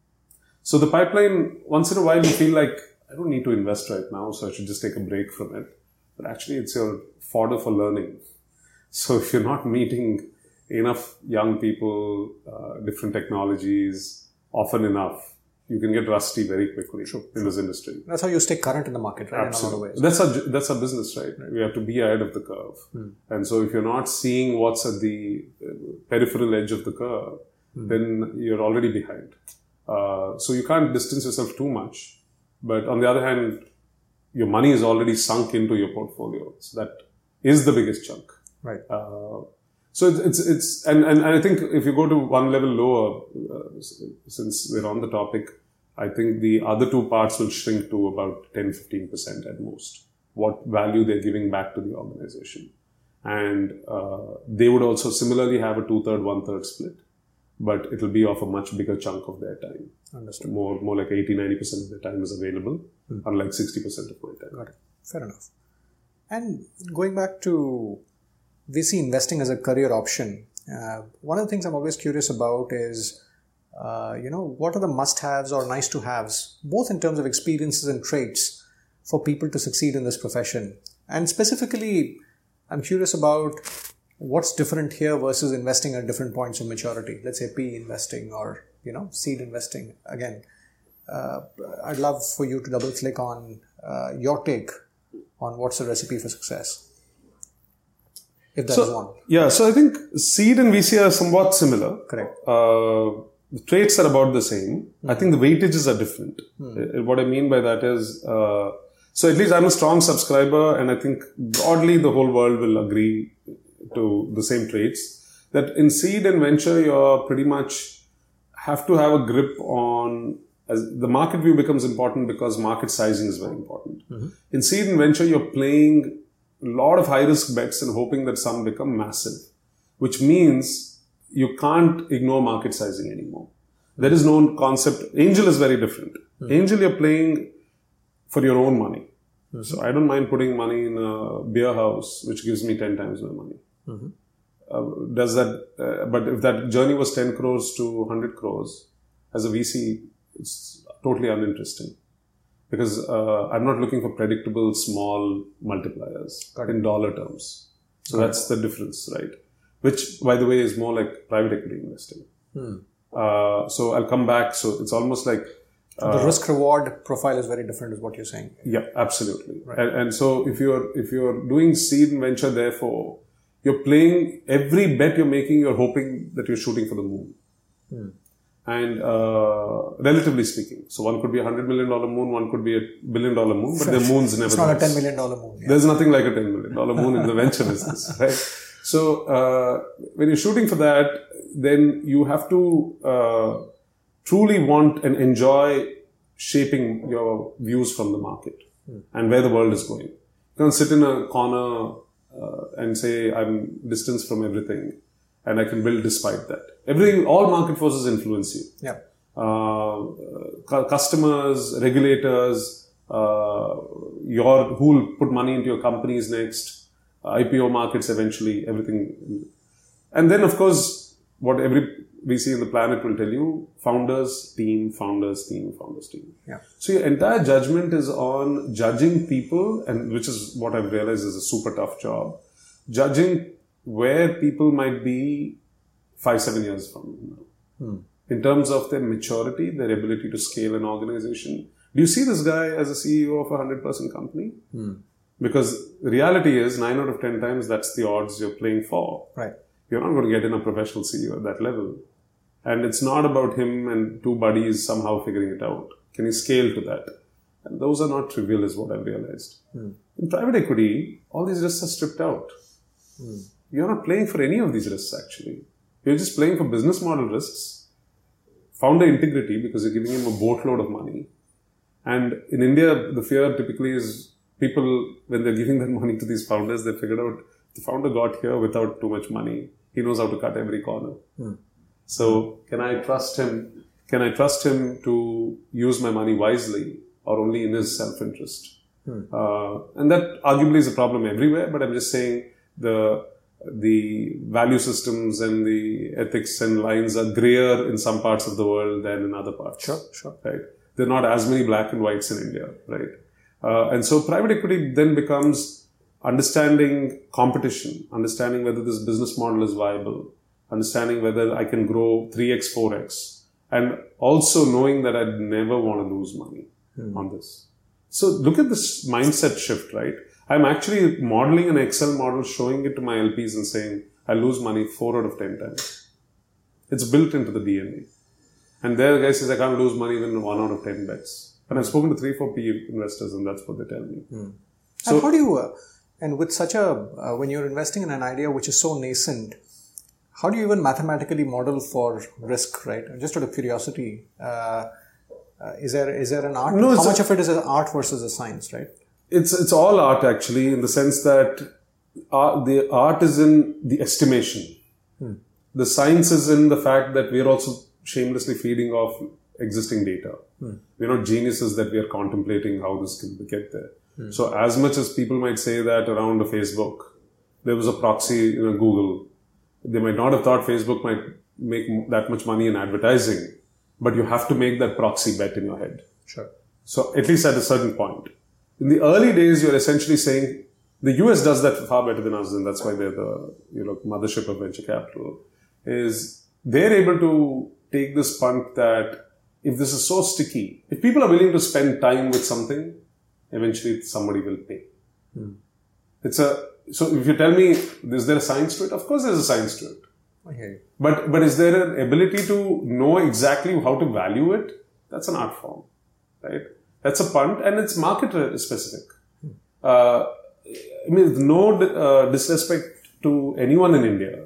[SPEAKER 3] So the pipeline, once in a while, you feel like, I don't need to invest right now, so I should just take a break from it. But actually, it's your fodder for learning. So if you're not meeting enough young people, uh, different technologies, often enough, you can get rusty very quickly
[SPEAKER 2] True.
[SPEAKER 3] in this industry.
[SPEAKER 2] That's how you stay current in the market, right?
[SPEAKER 3] Absolutely.
[SPEAKER 2] In a lot of ways.
[SPEAKER 3] That's our, that's our business, right? right? We have to be ahead of the curve.
[SPEAKER 2] Hmm.
[SPEAKER 3] And so if you're not seeing what's at the peripheral edge of the curve, hmm. then you're already behind. Uh, so you can't distance yourself too much. But on the other hand, your money is already sunk into your portfolio. So that is the biggest chunk.
[SPEAKER 2] Right.
[SPEAKER 3] Uh, so it's, it's, it's and, and, and I think if you go to one level lower, uh, since we're on the topic, I think the other two parts will shrink to about ten to fifteen percent at most, what value they're giving back to the organization. And uh, they would also similarly have a two-third, one-third split, but it'll be of a much bigger chunk of their time.
[SPEAKER 2] Understood.
[SPEAKER 3] More, more like eighty, ninety percent of their time is available, hmm. unlike sixty percent of my time.
[SPEAKER 2] Got it. Fair enough. And going back to V C investing as a career option, uh, one of the things I'm always curious about is, uh, you know, what are the must-haves or nice-to-haves, both in terms of experiences and traits for people to succeed in this profession? And specifically, I'm curious about what's different here versus investing at different points of maturity. Let's say P E investing or, you know, seed investing. Again, uh, I'd love for you to double-click on uh, your take on what's the recipe for success. If that
[SPEAKER 3] so,
[SPEAKER 2] is one.
[SPEAKER 3] Yeah, so I think seed and V C are somewhat similar.
[SPEAKER 2] Correct.
[SPEAKER 3] Uh, the traits are about the same. Mm. I think the weightages are different. Mm. Uh, what I mean by that is, uh, so at least I'm a strong subscriber, and I think broadly the whole world will agree to the same traits, that in seed and venture, you're pretty much have to have a grip on, as the market view becomes important because market sizing is very important. Mm-hmm. In seed and venture, you're playing a lot of high risk bets and hoping that some become massive, which means you can't ignore market sizing anymore. There is no concept. Angel is very different. Mm-hmm. Angel, you're playing for your own money. Mm-hmm. So I don't mind putting money in a beer house, which gives me ten times my money. Mm-hmm. Uh, does that, uh, but if that journey was ten crores to one hundred crores, as a V C, it's totally uninteresting. Because uh, I'm not looking for predictable small multipliers in dollar terms. So right. That's the difference, right? Which, by the way, is more like private equity investing. Hmm. Uh, so I'll come back. So it's almost like...
[SPEAKER 2] Uh, the risk-reward profile is very different is what you're saying.
[SPEAKER 3] Yeah, absolutely. Right. And, and so if you're, if you're doing seed and venture, therefore, you're playing, every bet you're making, you're hoping that you're shooting for the moon. Hmm. And uh, relatively speaking, so one could be a hundred million dollar moon, one could be a billion dollar moon, but the moon's never.
[SPEAKER 2] It's not a ten million dollar moon.
[SPEAKER 3] Yeah. There's nothing like a ten million dollar moon in the venture business, right? So uh, when you're shooting for that, then you have to uh, truly want and enjoy shaping your views from the market hmm. and where the world is going. You can't sit in a corner uh, and say I'm distanced from everything. And I can build despite that. Everything, all market forces influence you.
[SPEAKER 2] Yeah.
[SPEAKER 3] Uh, cu- customers, regulators, uh, your who will put money into your companies next, uh, I P O markets eventually, everything. And then, of course, what every V C in the planet will tell you: founders, team, founders, team, founders, team.
[SPEAKER 2] Yeah.
[SPEAKER 3] So your entire judgment is on judging people, and which is what I've realized is a super tough job. Judging where people might be five, seven years from now. Hmm. In terms of their maturity, their ability to scale an organization. Do you see this guy as a C E O of a one hundred person company? Hmm. Because the reality is, nine out of ten times, that's the odds you're playing for.
[SPEAKER 2] Right.
[SPEAKER 3] You're not going to get in a professional C E O at that level. And it's not about him and two buddies somehow figuring it out. Can you scale to that? And those are not trivial, is what I've realized. Hmm. In private equity, all these risks are stripped out. Hmm. You're not playing for any of these risks, actually. You're just playing for business model risks, founder integrity, because you're giving him a boatload of money. And in India, the fear typically is people, when they're giving their money to these founders, they figured out the founder got here without too much money. He knows how to cut every corner. Hmm. So can I trust him? Can I trust him to use my money wisely or only in his self-interest? Hmm. Uh, and that arguably is a problem everywhere, but I'm just saying the the value systems and the ethics and lines are grayer in some parts of the world than in other parts.
[SPEAKER 2] Sure, sure.
[SPEAKER 3] Right? There are not as many black and whites in India, right? Uh, and so private equity then becomes understanding competition, understanding whether this business model is viable, understanding whether I can grow three x, four x, and also knowing that I'd never want to lose money hmm. on this. So look at this mindset shift, right? I'm actually modeling an Excel model, showing it to my L Ps and saying, I lose money four out of ten times. It's built into the D N A. And there the guy says, I can't lose money even one out of ten bets. And I've spoken to three, four P E investors and that's what they tell me.
[SPEAKER 2] Hmm. So and how do you, uh, and with such a, uh, when you're investing in an idea which is so nascent, how do you even mathematically model for risk, right? Just out of curiosity, uh, uh, is there is there an art?
[SPEAKER 3] No,
[SPEAKER 2] how much a, of it is an art versus a science, right?
[SPEAKER 3] It's it's all art actually, in the sense that art, the art is in the estimation. Hmm. The science is in the fact that we are also shamelessly feeding off existing data. Hmm. We're not geniuses that we are contemplating how this can get there. Hmm. So as much as people might say that around a Facebook, there was a proxy in a Google, they might not have thought Facebook might make that much money in advertising, but you have to make that proxy bet in your head.
[SPEAKER 2] Sure.
[SPEAKER 3] So at least at a certain point. In the early days, you're essentially saying the U S does that far better than us, and that's why they're the you know mothership of venture capital. Is they're able to take this punt that if this is so sticky, if people are willing to spend time with something, eventually somebody will pay. Hmm. It's a so if you tell me, is there a science to it? Of course, there's a science to it.
[SPEAKER 2] Okay.
[SPEAKER 3] But but is there an ability to know exactly how to value it? That's an art form, right? That's a punt, and it's market specific. Hmm. Uh, I mean, with no uh, disrespect to anyone in India.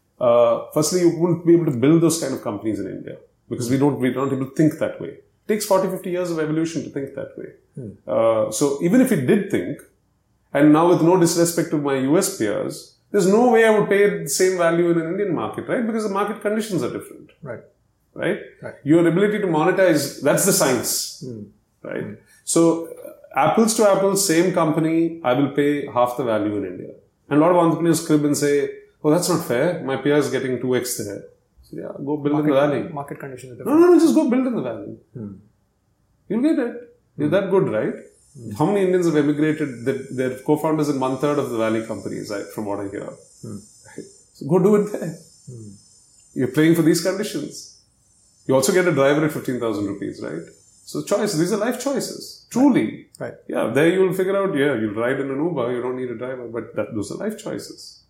[SPEAKER 3] Uh, firstly, you wouldn't be able to build those kind of companies in India because we don't we don't able to think that way. It takes forty, fifty years of evolution to think that way. Hmm. Uh, so even if we did think, and now with no disrespect to my U S peers, there's no way I would pay the same value in an Indian market, right? Because the market conditions are different.
[SPEAKER 2] Right.
[SPEAKER 3] Right?
[SPEAKER 2] Right.
[SPEAKER 3] Your ability to monetize, that's the science. Hmm. Right? Hmm. So, uh, apples to apples, same company, I will pay half the value in India. And a lot of entrepreneurs crib and say, oh, that's not fair. My peer is getting two x there. So, yeah, go build
[SPEAKER 2] market,
[SPEAKER 3] in the valley.
[SPEAKER 2] Market conditions are different.
[SPEAKER 3] No, no, no, just go build in the valley. Hmm. You'll get it. You're
[SPEAKER 2] Hmm.
[SPEAKER 3] that good, right? Hmm. How many Indians have emigrated? They're co-founders in one third of the valley companies, from what I hear. Hmm. Right? So go do it there. Hmm. You're playing for these conditions. You also get a driver at fifteen thousand rupees, right? So choice, these are life choices. Truly.
[SPEAKER 2] Right.
[SPEAKER 3] Yeah, there you will figure out, yeah, you'll ride in an Uber, you don't need a driver, but that, those are life choices.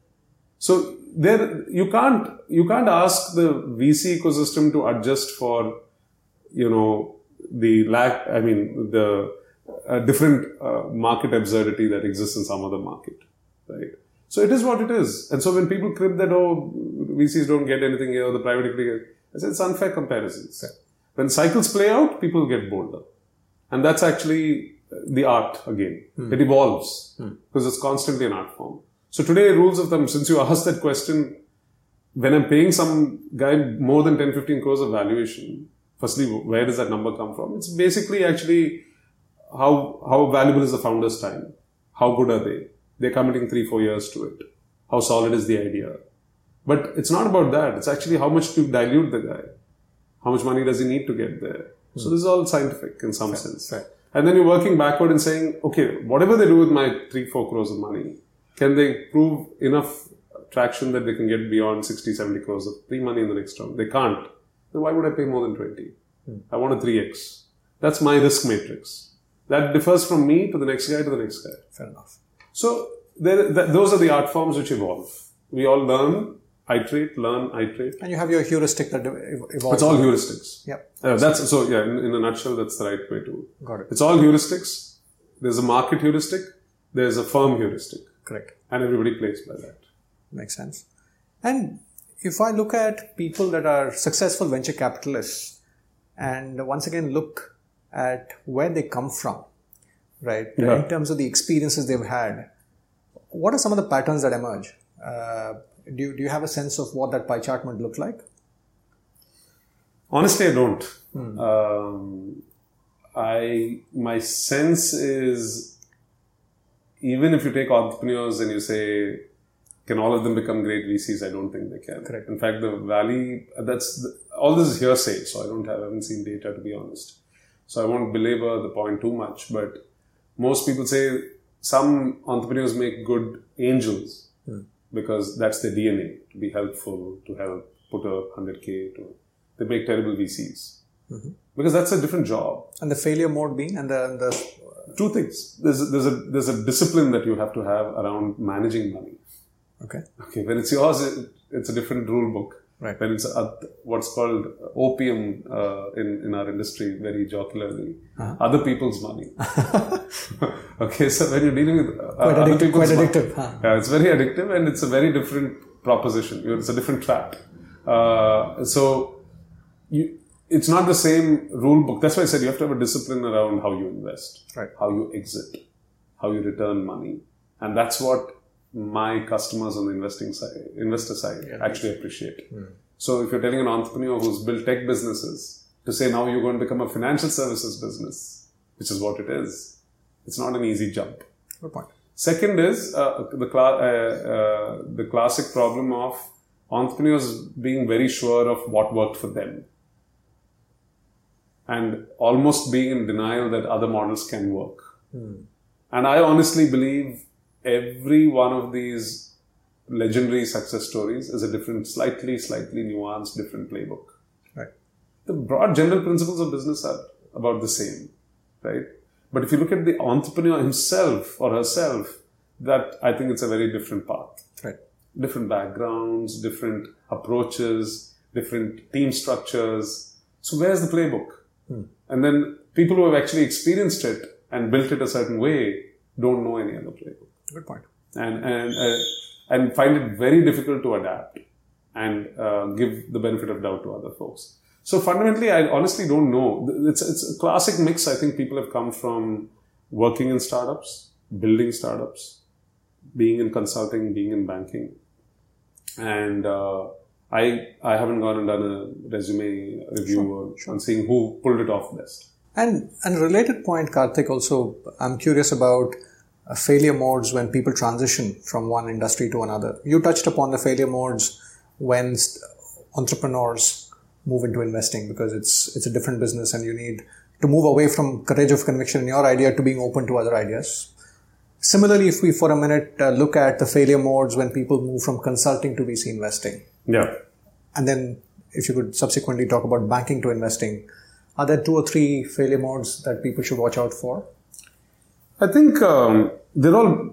[SPEAKER 3] So there, you can't, you can't ask the V C ecosystem to adjust for, you know, the lack, I mean, the uh, different uh, market absurdity that exists in some other market, right? So it is what it is. And so when people crib that, oh, V Cs don't get anything here, the private equity, I say it's unfair comparisons. Okay. When cycles play out, people get bolder. And that's actually the art again. Hmm. It evolves hmm. because it's constantly an art form. So today, rules of thumb, since you asked that question, when I'm paying some guy more than ten, fifteen crores of valuation, firstly, where does that number come from? It's basically actually how, how valuable is the founder's time? How good are they? They're committing three, four years to it. How solid is the idea? But it's not about that. It's actually how much to dilute the guy. How much money does he need to get there? Hmm. So this is all scientific in some fair, sense. Fair. And then you're working backward and saying, okay, whatever they do with my three, four crores of money, can they prove enough traction that they can get beyond sixty, seventy crores of free money in the next round? They can't. Then why would I pay more than twenty? Hmm. I want a three x. That's my risk matrix. That differs from me to the next guy to the next guy.
[SPEAKER 2] Fair enough.
[SPEAKER 3] So there, th- those are the art forms which evolve. We all learn, iterate, learn, iterate.
[SPEAKER 2] And you have your heuristic that evolves.
[SPEAKER 3] It's all heuristics.
[SPEAKER 2] Yep.
[SPEAKER 3] Uh, that's so yeah. In, in a nutshell, that's the right way to.
[SPEAKER 2] Got it.
[SPEAKER 3] It's all heuristics. There's a market heuristic. There's a firm heuristic.
[SPEAKER 2] Correct.
[SPEAKER 3] And everybody plays by that.
[SPEAKER 2] Makes sense. And if I look at people that are successful venture capitalists, and once again look at where they come from, right?
[SPEAKER 3] Yeah.
[SPEAKER 2] In terms of the experiences they've had, what are some of the patterns that emerge? Uh, do you, do you have a sense of what that pie chart might look like?
[SPEAKER 3] Honestly, I don't.
[SPEAKER 2] Hmm.
[SPEAKER 3] Um, I my sense is, even if you take entrepreneurs and you say, can all of them become great V Cs? I don't think they can.
[SPEAKER 2] Correct.
[SPEAKER 3] In fact, the Valley, that's the, all this is hearsay, so I don't have, I haven't seen data to be honest. So I won't belabor the point too much, but most people say some entrepreneurs make good angels, hmm. because that's their D N A, to be helpful, to help put a one hundred K to, they make terrible V Cs. Mm-hmm. Because that's a different job.
[SPEAKER 2] And the failure mode being, and the, and the
[SPEAKER 3] two things. There's a, there's a there's a discipline that you have to have around managing money.
[SPEAKER 2] Okay.
[SPEAKER 3] Okay. When it's yours, it, it's a different rule book.
[SPEAKER 2] Right.
[SPEAKER 3] When it's a, what's called opium uh, in in our industry, very jocularly, uh-huh. other people's money. Okay. So when you're dealing with uh,
[SPEAKER 2] quite
[SPEAKER 3] other
[SPEAKER 2] addictive,
[SPEAKER 3] people's
[SPEAKER 2] quite
[SPEAKER 3] money,
[SPEAKER 2] addictive. Huh?
[SPEAKER 3] Yeah, it's very addictive, and it's a very different proposition. It's a different trap. Uh, so you. It's not the same rule book. That's why I said you have to have a discipline around how you invest,
[SPEAKER 2] right?
[SPEAKER 3] How you exit, how you return money. And that's what my customers on the investing side, investor side yeah, actually appreciate. Mm. So if you're telling an entrepreneur who's built tech businesses to say now you're going to become a financial services business, which is what it is, it's not an easy jump.
[SPEAKER 2] Good point.
[SPEAKER 3] Second is uh, the, cl- uh, uh, the classic problem of entrepreneurs being very sure of what worked for them. And almost being in denial that other models can work. Mm. And I honestly believe every one of these legendary success stories is a different, slightly, slightly nuanced, different playbook.
[SPEAKER 2] Right.
[SPEAKER 3] The broad general principles of business are about the same, right? But if you look at the entrepreneur himself or herself, that I think it's a very different path.
[SPEAKER 2] Right.
[SPEAKER 3] Different backgrounds, different approaches, different team structures. So where's the playbook? Hmm. And then people who have actually experienced it and built it a certain way don't know any other playbook.
[SPEAKER 2] Good point.
[SPEAKER 3] And and uh, and find it very difficult to adapt and uh, give the benefit of doubt to other folks. So fundamentally, I honestly don't know. It's it's a classic mix. I think people have come from working in startups, building startups, being in consulting, being in banking, and uh, I I haven't gone and done a resume review sure, sure. on seeing who pulled it off best.
[SPEAKER 2] And and related point, Karthik, also, I'm curious about uh, failure modes when people transition from one industry to another. You touched upon the failure modes when st- entrepreneurs move into investing, because it's it's a different business and you need to move away from courage of conviction in your idea to being open to other ideas. Similarly, if we for a minute uh, look at the failure modes when people move from consulting to V C investing.
[SPEAKER 3] Yeah.
[SPEAKER 2] And then if you could subsequently talk about banking to investing, are there two or three failure modes that people should watch out for?
[SPEAKER 3] I think um, they're all,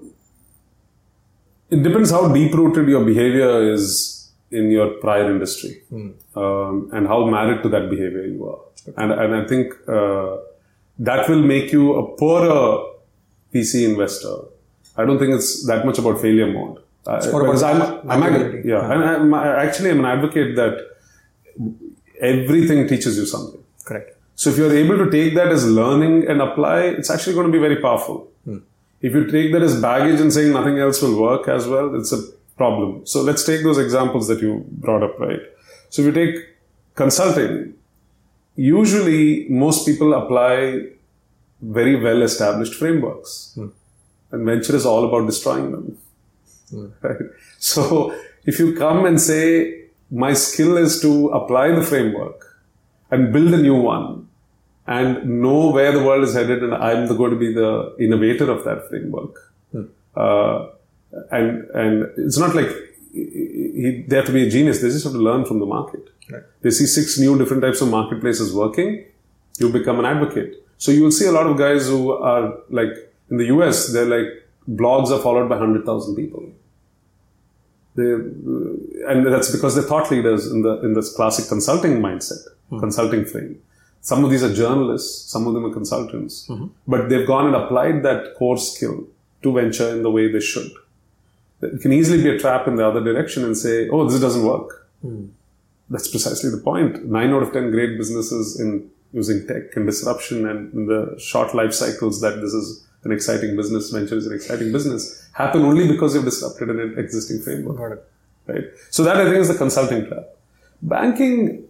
[SPEAKER 3] it depends how deep-rooted your behavior is in your prior industry mm. um, and how married to that behavior you are. Okay. And, and I think uh, that will make you a poorer V C investor. I don't think it's that much about failure mode.
[SPEAKER 2] It's more about
[SPEAKER 3] I'm, I'm, I'm, yeah, huh. and I'm, I actually am an advocate that everything teaches you something.
[SPEAKER 2] Correct.
[SPEAKER 3] So if you're able to take that as learning and apply, it's actually going to be very powerful. Hmm. If you take that as baggage and saying nothing else will work as well, it's a problem. So let's take those examples that you brought up, right? So if you take consulting, usually most people apply very well-established frameworks. Hmm. And venture is all about destroying them. Hmm. Right? So if you come and say, my skill is to apply the framework and build a new one and know where the world is headed, and I'm going to be the innovator of that framework. Hmm. Uh, and and it's not like he, they have to be a genius. They just have to learn from the market. Right. They see six new different types of marketplaces working. You become an advocate. So you will see a lot of guys who are like, in the U S, they're like, blogs are followed by one hundred thousand people. They, and that's because they're thought leaders in the in this classic consulting mindset, mm-hmm. consulting frame. Some of these are journalists, some of them are consultants, mm-hmm. but they've gone and applied that core skill to venture in the way they should. It can easily be a trap in the other direction and say, oh, this doesn't work. Mm. That's precisely the point. Nine out of ten great businesses in using tech and disruption and in the short life cycles that this is an exciting business, venture is an exciting business, happen only because you've disrupted an existing framework.
[SPEAKER 2] Got it.
[SPEAKER 3] Right? So that I think is the consulting trap. Banking,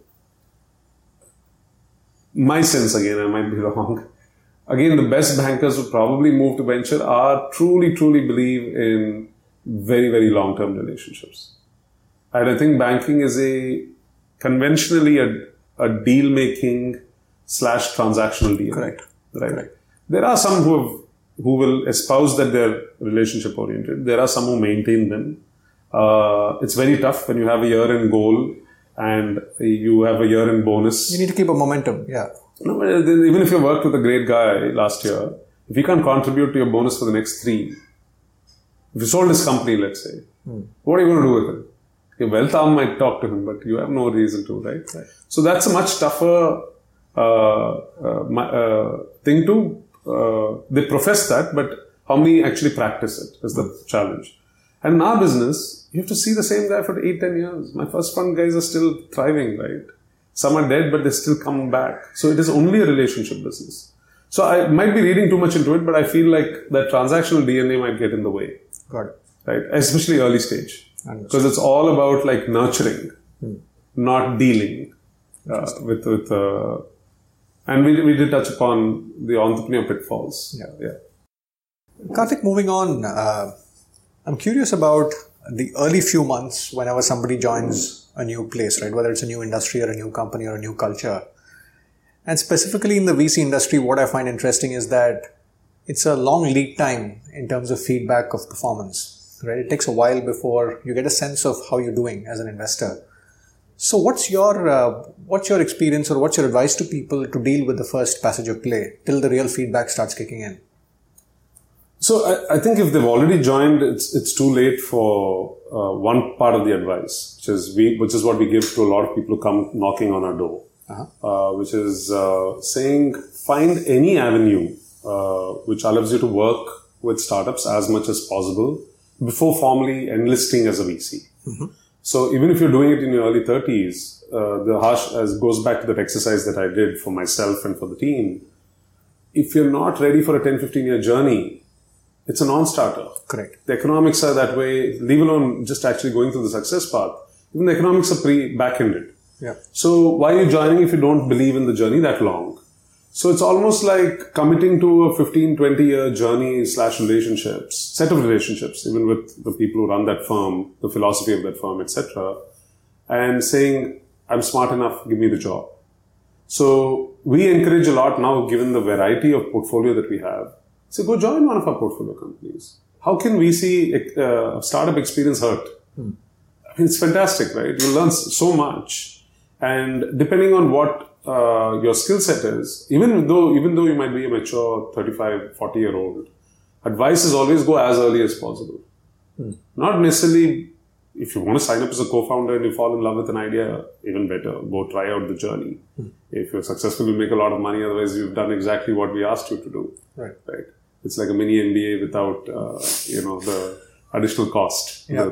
[SPEAKER 3] my sense again, I might be wrong. Again, the best bankers who probably move to venture are truly, truly believe in very, very long-term relationships. And I think banking is a conventionally a, a deal-making slash transactional deal.
[SPEAKER 2] Correct.
[SPEAKER 3] Right.
[SPEAKER 2] Correct.
[SPEAKER 3] There are some who have, who will espouse that they're relationship oriented. There are some who maintain them. Uh, it's very tough when you have a year-end goal and you have a year-end bonus.
[SPEAKER 2] You need to keep a momentum, yeah.
[SPEAKER 3] No, but even if you worked with a great guy last year, if you can't contribute to your bonus for the next three, if you sold this company, let's say, hmm. what are you going to do with it? Your wealth arm might talk to him, but you have no reason to, right? right. So that's a much tougher uh, uh, uh, thing to, uh, they profess that, but how many actually practice it is the hmm. challenge. And in our business, you have to see the same guy for eight, ten years. My first fund guys are still thriving, right? Some are dead, but they still come back. So it is only a relationship business. So I might be reading too much into it, but I feel like that transactional D N A might get in the way.
[SPEAKER 2] Got it.
[SPEAKER 3] Right? Especially early stage. Because it's all about like nurturing, hmm. not dealing uh, with, with uh, and we, we did touch upon the entrepreneur pitfalls.
[SPEAKER 2] Yeah. yeah. Karthik, moving on, uh, I'm curious about the early few months whenever somebody joins a new place, right? Whether it's a new industry or a new company or a new culture. And specifically in the V C industry, what I find interesting is that it's a long lead time in terms of feedback of performance, right? It takes a while before you get a sense of how you're doing as an investor. So what's your, uh, what's your experience or what's your advice to people to deal with the first passage of play till the real feedback starts kicking in?
[SPEAKER 3] So I, I think if they've already joined, it's it's too late for uh, one part of the advice, which is we, which is what we give to a lot of people who come knocking on our door, uh-huh. uh, which is uh, saying find any avenue uh, which allows you to work with startups as much as possible before formally enlisting as a V C. Mm-hmm. So even if you're doing it in your early thirties, uh, the harsh as goes back to that exercise that I did for myself and for the team. If you're not ready for a ten, fifteen year journey, it's a non-starter.
[SPEAKER 2] Correct.
[SPEAKER 3] The economics are that way, leave alone just actually going through the success path. Even the economics are pre back-ended.
[SPEAKER 2] Yeah.
[SPEAKER 3] So why are you joining if you don't believe in the journey that long? So it's almost like committing to a fifteen, twenty year journey slash relationships, set of relationships, even with the people who run that firm, the philosophy of that firm, et cetera, and saying, I'm smart enough, give me the job. So we encourage a lot now, given the variety of portfolio that we have. So go join one of our portfolio companies. How can we see a uh, startup experience hurt? Hmm. I mean, it's fantastic, right? You learn so much. And depending on what uh, your skill set is, even though even though you might be a mature thirty-five, forty year old, advice is always go as early as possible. Hmm. Not necessarily, if you want to sign up as a co-founder and you fall in love with an idea, even better, go try out the journey. Hmm. If you're successful, you make a lot of money. Otherwise, you've done exactly what we asked you to do.
[SPEAKER 2] Right.
[SPEAKER 3] Right. It's like a mini M B A without, uh, you know, the additional cost.
[SPEAKER 2] Yeah.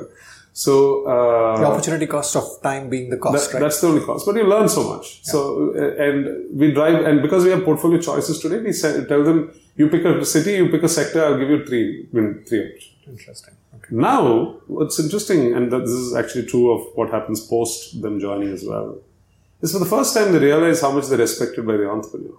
[SPEAKER 3] so uh,
[SPEAKER 2] the opportunity cost of time being the cost,
[SPEAKER 3] that,
[SPEAKER 2] right?
[SPEAKER 3] That's the only cost. But you learn so much. Yeah. So uh, and we drive, and because we have portfolio choices today, we say, tell them, you pick a city, you pick a sector, I'll give you three, three options.
[SPEAKER 2] Interesting. Okay.
[SPEAKER 3] Now, what's interesting, and this is actually true of what happens post them joining as well, is for the first time they realize how much they're respected by the entrepreneur.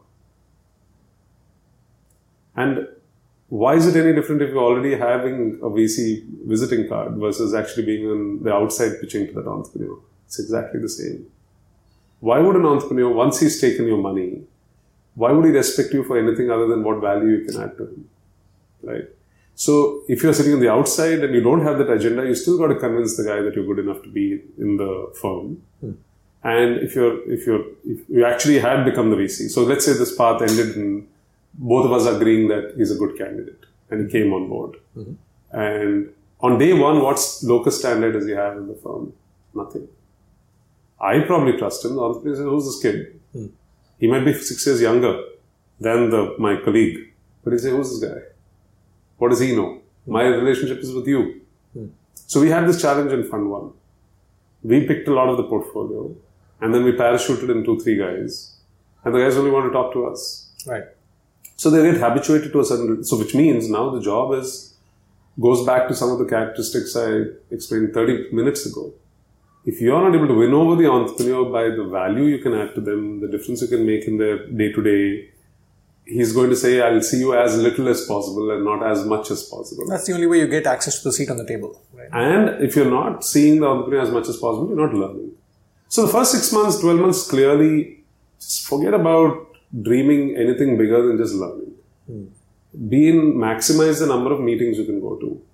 [SPEAKER 3] And why is it any different if you're already having a V C visiting card versus actually being on the outside pitching to that entrepreneur? It's exactly the same. Why would an entrepreneur, once he's taken your money, why would he respect you for anything other than what value you can add to him? Right? So if you're sitting on the outside and you don't have that agenda, you still got to convince the guy that you're good enough to be in the firm. Hmm. And if you're, if you're, if you actually had become the V C, so let's say this path ended in both of us agreeing that he's a good candidate and he came on board. Mm-hmm. And on day one, what locus standard does he have in the firm? Nothing. I probably trust him. The entrepreneur says, who's this kid? Mm. He might be six years younger than the, my colleague. But he says, who's this guy? What does he know? Mm. My relationship is with you. Mm. So we had this challenge in Fund One. We picked a lot of the portfolio and then we parachuted in two, three guys. And the guys only want to talk to us.
[SPEAKER 2] Right.
[SPEAKER 3] So they get habituated to a certain, so which means now the job is, goes back to some of the characteristics I explained thirty minutes ago. If you're not able to win over the entrepreneur by the value you can add to them, the difference you can make in their day to day, he's going to say, I'll see you as little as possible and not as much as possible.
[SPEAKER 2] That's the only way you get access to the seat on the table. Right?
[SPEAKER 3] And if you're not seeing the entrepreneur as much as possible, you're not learning. So the first six months, twelve months, clearly, just forget about dreaming anything bigger than just learning. Hmm. Be in, maximize the number of meetings you can go to.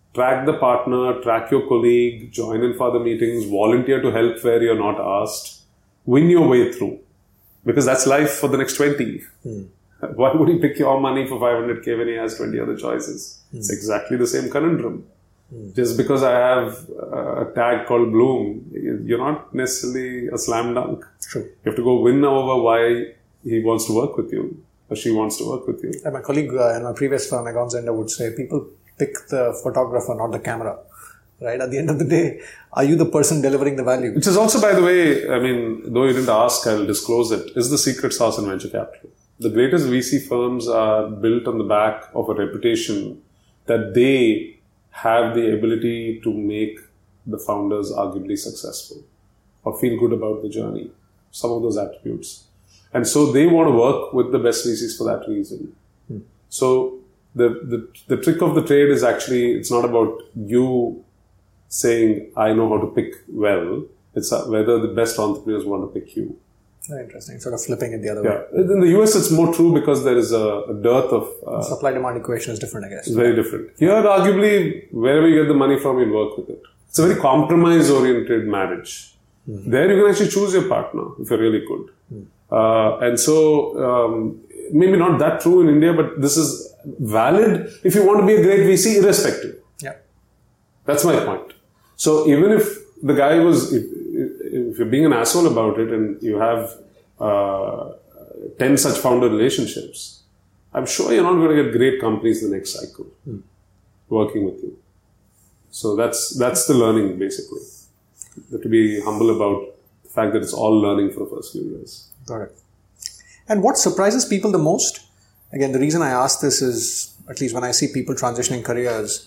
[SPEAKER 3] track the partner, track your colleague, join in for the meetings, volunteer to help where you're not asked, win your way through. Because that's life for the next twenty. Hmm. Why would he pick your money for five hundred K when he has twenty other choices? Hmm. It's exactly the same conundrum. Hmm. Just because I have a tag called Bloom, you're not necessarily a slam dunk.
[SPEAKER 2] True.
[SPEAKER 3] You have to go win over why he wants to work with you, or she wants to work with you.
[SPEAKER 2] And my colleague uh, in my previous firm, Egon Zehnder, would say, people pick the photographer, not the camera. Right? At the end of the day, are you the person delivering the value?
[SPEAKER 3] Which is also, by the way, I mean, though you didn't ask, I'll disclose it, is the secret sauce in venture capital. The greatest V C firms are built on the back of a reputation that they have the ability to make the founders arguably successful or feel good about the journey. Some of those attributes. And so they want to work with the best V Cs for that reason. Hmm. So the, the, the trick of the trade is actually, it's not about you saying, I know how to pick well. It's whether the best entrepreneurs want to pick you.
[SPEAKER 2] Very interesting. Sort of flipping it the other
[SPEAKER 3] yeah.
[SPEAKER 2] way.
[SPEAKER 3] In the U S, it's more true because there is a, a dearth of... Uh,
[SPEAKER 2] supply-demand equation is different, I guess.
[SPEAKER 3] It's very different. Here, arguably, wherever you get the money from, you'll work with it. It's a very compromise-oriented marriage. Mm-hmm. There, you can actually choose your partner if you're really good. Mm. Uh, and so, um, maybe not that true in India, but this is valid if you want to be a great V C, irrespective.
[SPEAKER 2] Yeah.
[SPEAKER 3] That's my point. So, even if the guy was... If, if you're being an asshole about it and you have uh, ten such founder relationships, I'm sure you're not going to get great companies in the next cycle mm. working with you. So that's that's the learning, basically. To be humble about the fact that it's all learning for the first few years.
[SPEAKER 2] Got it. And what surprises people the most? Again, the reason I ask this is, at least when I see people transitioning careers,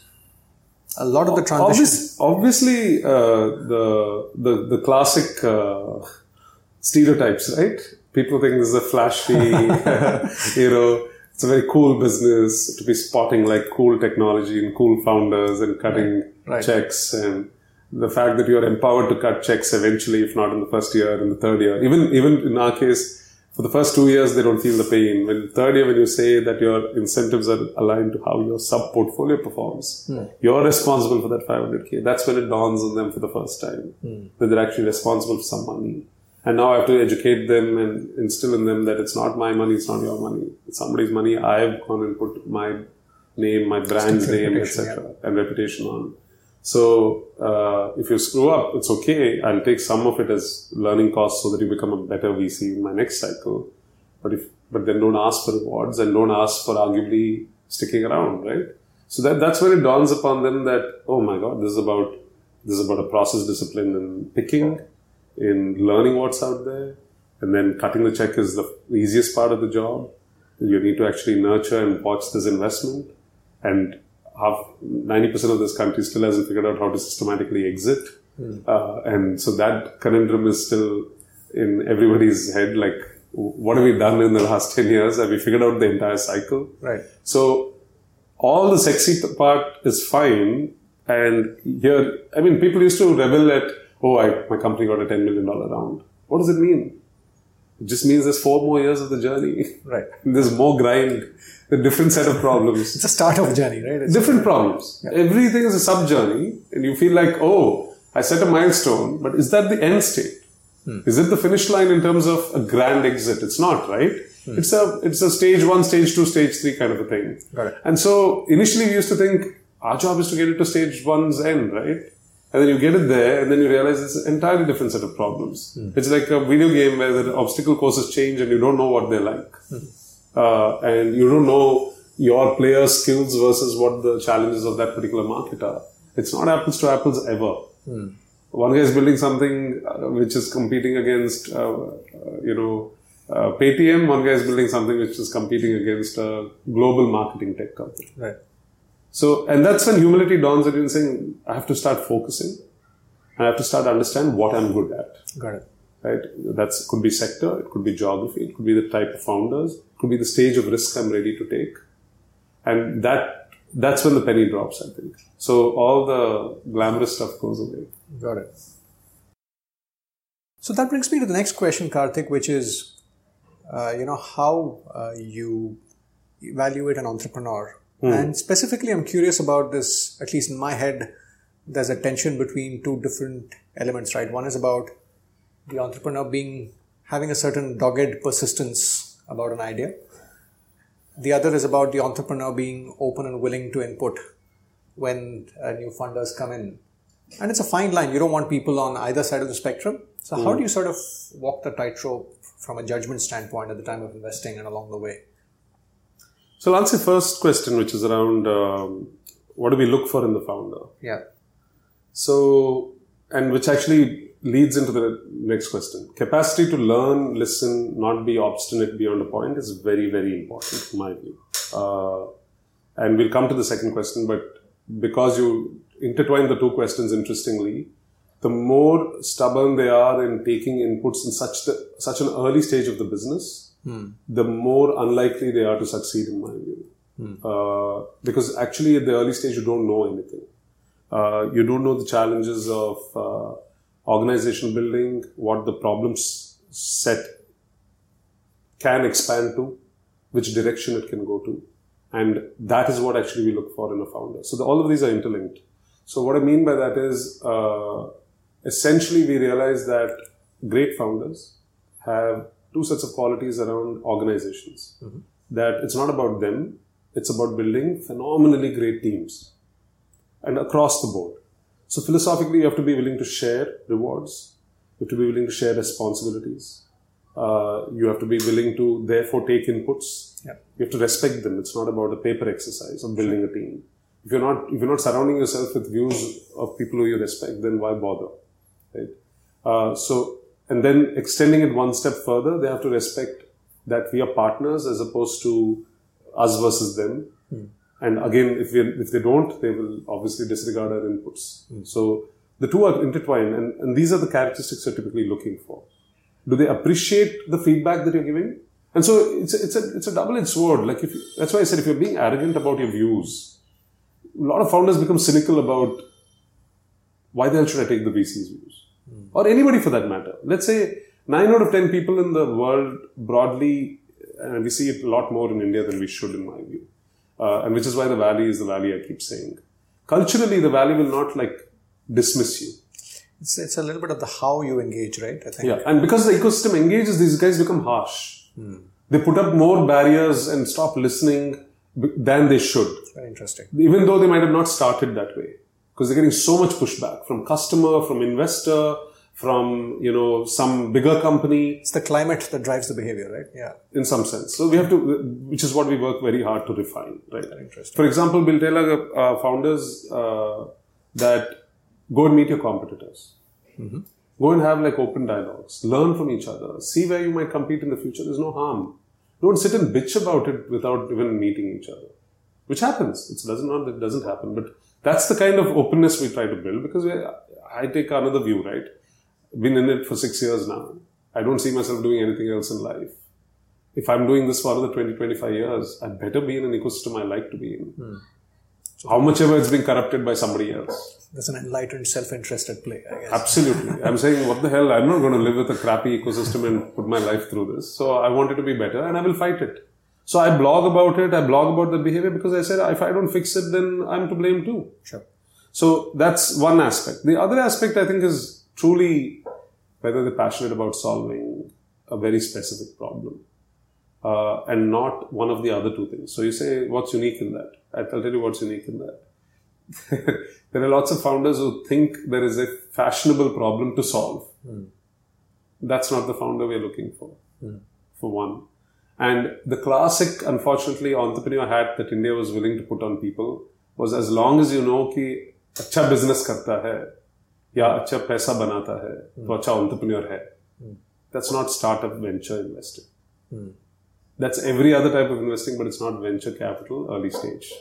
[SPEAKER 2] a lot of the transitions...
[SPEAKER 3] Obviously, obviously uh, the, the the classic uh, stereotypes, right? People think this is a flashy, you know, it's a very cool business to be spotting like cool technology and cool founders and cutting right. Right. checks, and the fact that you're empowered to cut checks eventually, if not in the first year, in the third year. Even, even in our case, for the first two years, they don't feel the pain. When the third year, when you say that your incentives are aligned to how your sub-portfolio performs, mm. you're responsible for that five hundred K. That's when it dawns on them for the first time, mm. that they're actually responsible for some money. And now I have to educate them and instill in them that it's not my money, it's not your money. It's somebody's money. I've gone and put my name, my brand's name, et cetera, yeah. and reputation on. So, uh, if you screw up, it's okay. I'll take some of it as learning costs so that you become a better V C in my next cycle. But if, but then don't ask for rewards and don't ask for arguably sticking around, right? So that, that's when it dawns upon them that, oh my God, this is about, this is about a process discipline in picking, in learning what's out there. And then cutting the check is the easiest part of the job. You need to actually nurture and watch this investment. And half, ninety percent of this country still hasn't figured out how to systematically exit. Mm. Uh, and so that conundrum is still in everybody's head. Like, what have we done in the last ten years? Have we figured out the entire cycle?
[SPEAKER 2] Right.
[SPEAKER 3] So all the sexy part is fine. And here, I mean, people used to revel at, oh, I, my company got a ten million dollars round. What does it mean? It just means there's four more years of the journey.
[SPEAKER 2] Right.
[SPEAKER 3] There's more grind. A different set of problems.
[SPEAKER 2] It's a start of a journey, right? It's
[SPEAKER 3] different problems. Yeah. Everything is a sub-journey, and you feel like, oh, I set a milestone, but is that the end state? Hmm. Is it the finish line in terms of a grand exit? It's not, right? Hmm. It's a it's a stage one, stage two, stage three kind of a thing.
[SPEAKER 2] Got it.
[SPEAKER 3] And so initially we used to think our job is to get it to stage one's end, right? And then you get it there, and then you realize it's an entirely different set of problems. Hmm. It's like a video game where the obstacle courses change and you don't know what they're like. Hmm. Uh, and you don't know your player's skills versus what the challenges of that particular market are. It's not apples to apples ever. Hmm. One guy is building something uh, which is competing against, uh, uh, you know, uh, Paytm. One guy is building something which is competing against a global marketing tech company.
[SPEAKER 2] Right.
[SPEAKER 3] So, and that's when humility dawns on you and saying, I have to start focusing. I have to start understand what I'm good at.
[SPEAKER 2] Got it.
[SPEAKER 3] Right? That's could be sector, it could be geography, it could be the type of founders, it could be the stage of risk I'm ready to take. And that that's when the penny drops, I think. So all the glamorous stuff goes away.
[SPEAKER 2] Got it. So that brings me to the next question, Karthik, which is, uh, you know, how uh, you evaluate an entrepreneur Mm. And specifically, I'm curious about this, at least in my head, there's a tension between two different elements, right? One is about the entrepreneur being, having a certain dogged persistence about an idea. The other is about the entrepreneur being open and willing to input when uh, new funders come in. And it's a fine line. You don't want people on either side of the spectrum. So mm. how do you sort of walk the tightrope from a judgment standpoint at the time of investing and along the way?
[SPEAKER 3] So I'll answer the first question, which is around um, what do we look for in the founder?
[SPEAKER 2] Yeah.
[SPEAKER 3] So, and which actually leads into the next question. Capacity to learn, listen, not be obstinate beyond a point is very, very important in my view. Uh, and we'll come to the second question, but because you intertwine the two questions interestingly, the more stubborn they are in taking inputs in such the, such an early stage of the business, hmm. the more unlikely they are to succeed in my view. Hmm. Uh, because actually at the early stage you don't know anything. Uh, you don't know the challenges of uh, organization building, what the problems set can expand to, which direction it can go to. And that is what actually we look for in a founder. So the, all of these are interlinked. So what I mean by that is, uh, essentially we realize that great founders have two sets of qualities around organizations. Mm-hmm. That it's not about them, it's about building phenomenally great teams. And across the board. So philosophically, you have to be willing to share rewards. You have to be willing to share responsibilities. Uh, you have to be willing to therefore take inputs. Yeah. You have to respect them. It's not about a paper exercise of building a team. If you're not, if you're not surrounding yourself with views of people who you respect, then why bother? Right? Uh, so, and then extending it one step further, they have to respect that we are partners as opposed to us versus them. Hmm. And again, if we, if they don't, they will obviously disregard our inputs. Mm. So the two are intertwined, and, and these are the characteristics you're typically looking for. Do they appreciate the feedback that you're giving? And so it's a, it's a, it's a double-edged sword. Like if you, that's why I said if you're being arrogant about your views, a lot of founders become cynical about why the hell should I take the V C's views? Mm. Or anybody for that matter. Let's say nine out of ten people in the world broadly, and we see it a lot more in India than we should in my view. Uh, and which is why the Valley is the Valley I keep saying. Culturally, the Valley will not like dismiss you.
[SPEAKER 2] It's, it's a little bit of the how you engage, right? I think.
[SPEAKER 3] Yeah, and because the ecosystem engages, these guys become harsh. Hmm. They put up more barriers and stop listening than they should.
[SPEAKER 2] Very interesting.
[SPEAKER 3] Even though they might have not started that way. Because they're getting so much pushback from customer, from investor, from, you know, some bigger company.
[SPEAKER 2] It's the climate that drives the behavior, right? Yeah.
[SPEAKER 3] In some sense. So we have to, which is what we work very hard to refine, right?
[SPEAKER 2] Very interesting.
[SPEAKER 3] For example, we'll tell our uh, founders uh, that go and meet your competitors. Mm-hmm. Go and have like open dialogues. Learn from each other. See where you might compete in the future. There's no harm. Don't sit and bitch about it without even meeting each other. Which happens. It doesn't not it doesn't happen. But that's the kind of openness we try to build because we, I take another view, right? Been in it for six years now. I don't see myself doing anything else in life. If I'm doing this for another twenty, twenty-five years, I'd better be in an ecosystem I like to be in. Hmm. So how much ever it's been corrupted by somebody else.
[SPEAKER 2] There's an enlightened self-interest at play, I guess.
[SPEAKER 3] Absolutely. I'm saying, what the hell? I'm not going to live with a crappy ecosystem and put my life through this. So I want it to be better and I will fight it. So I blog about it. I blog about the behavior because I said, if I don't fix it, then I'm to blame too.
[SPEAKER 2] Sure.
[SPEAKER 3] So that's one aspect. The other aspect I think is truly whether they're passionate about solving a very specific problem uh, and not one of the other two things. So you say, what's unique in that? I'll tell you what's unique in that. There are lots of founders who think there is a fashionable problem to solve. Mm. That's not the founder we're looking for, mm. for one. And the classic, unfortunately, entrepreneur hat that India was willing to put on people was as long as you know कि अच्छा business करता है या अच्छा पैसा बनाता है तो अच्छा entrepreneur है. That's not startup venture investing. Hmm. That's every other type of investing, but it's not venture capital, early stage.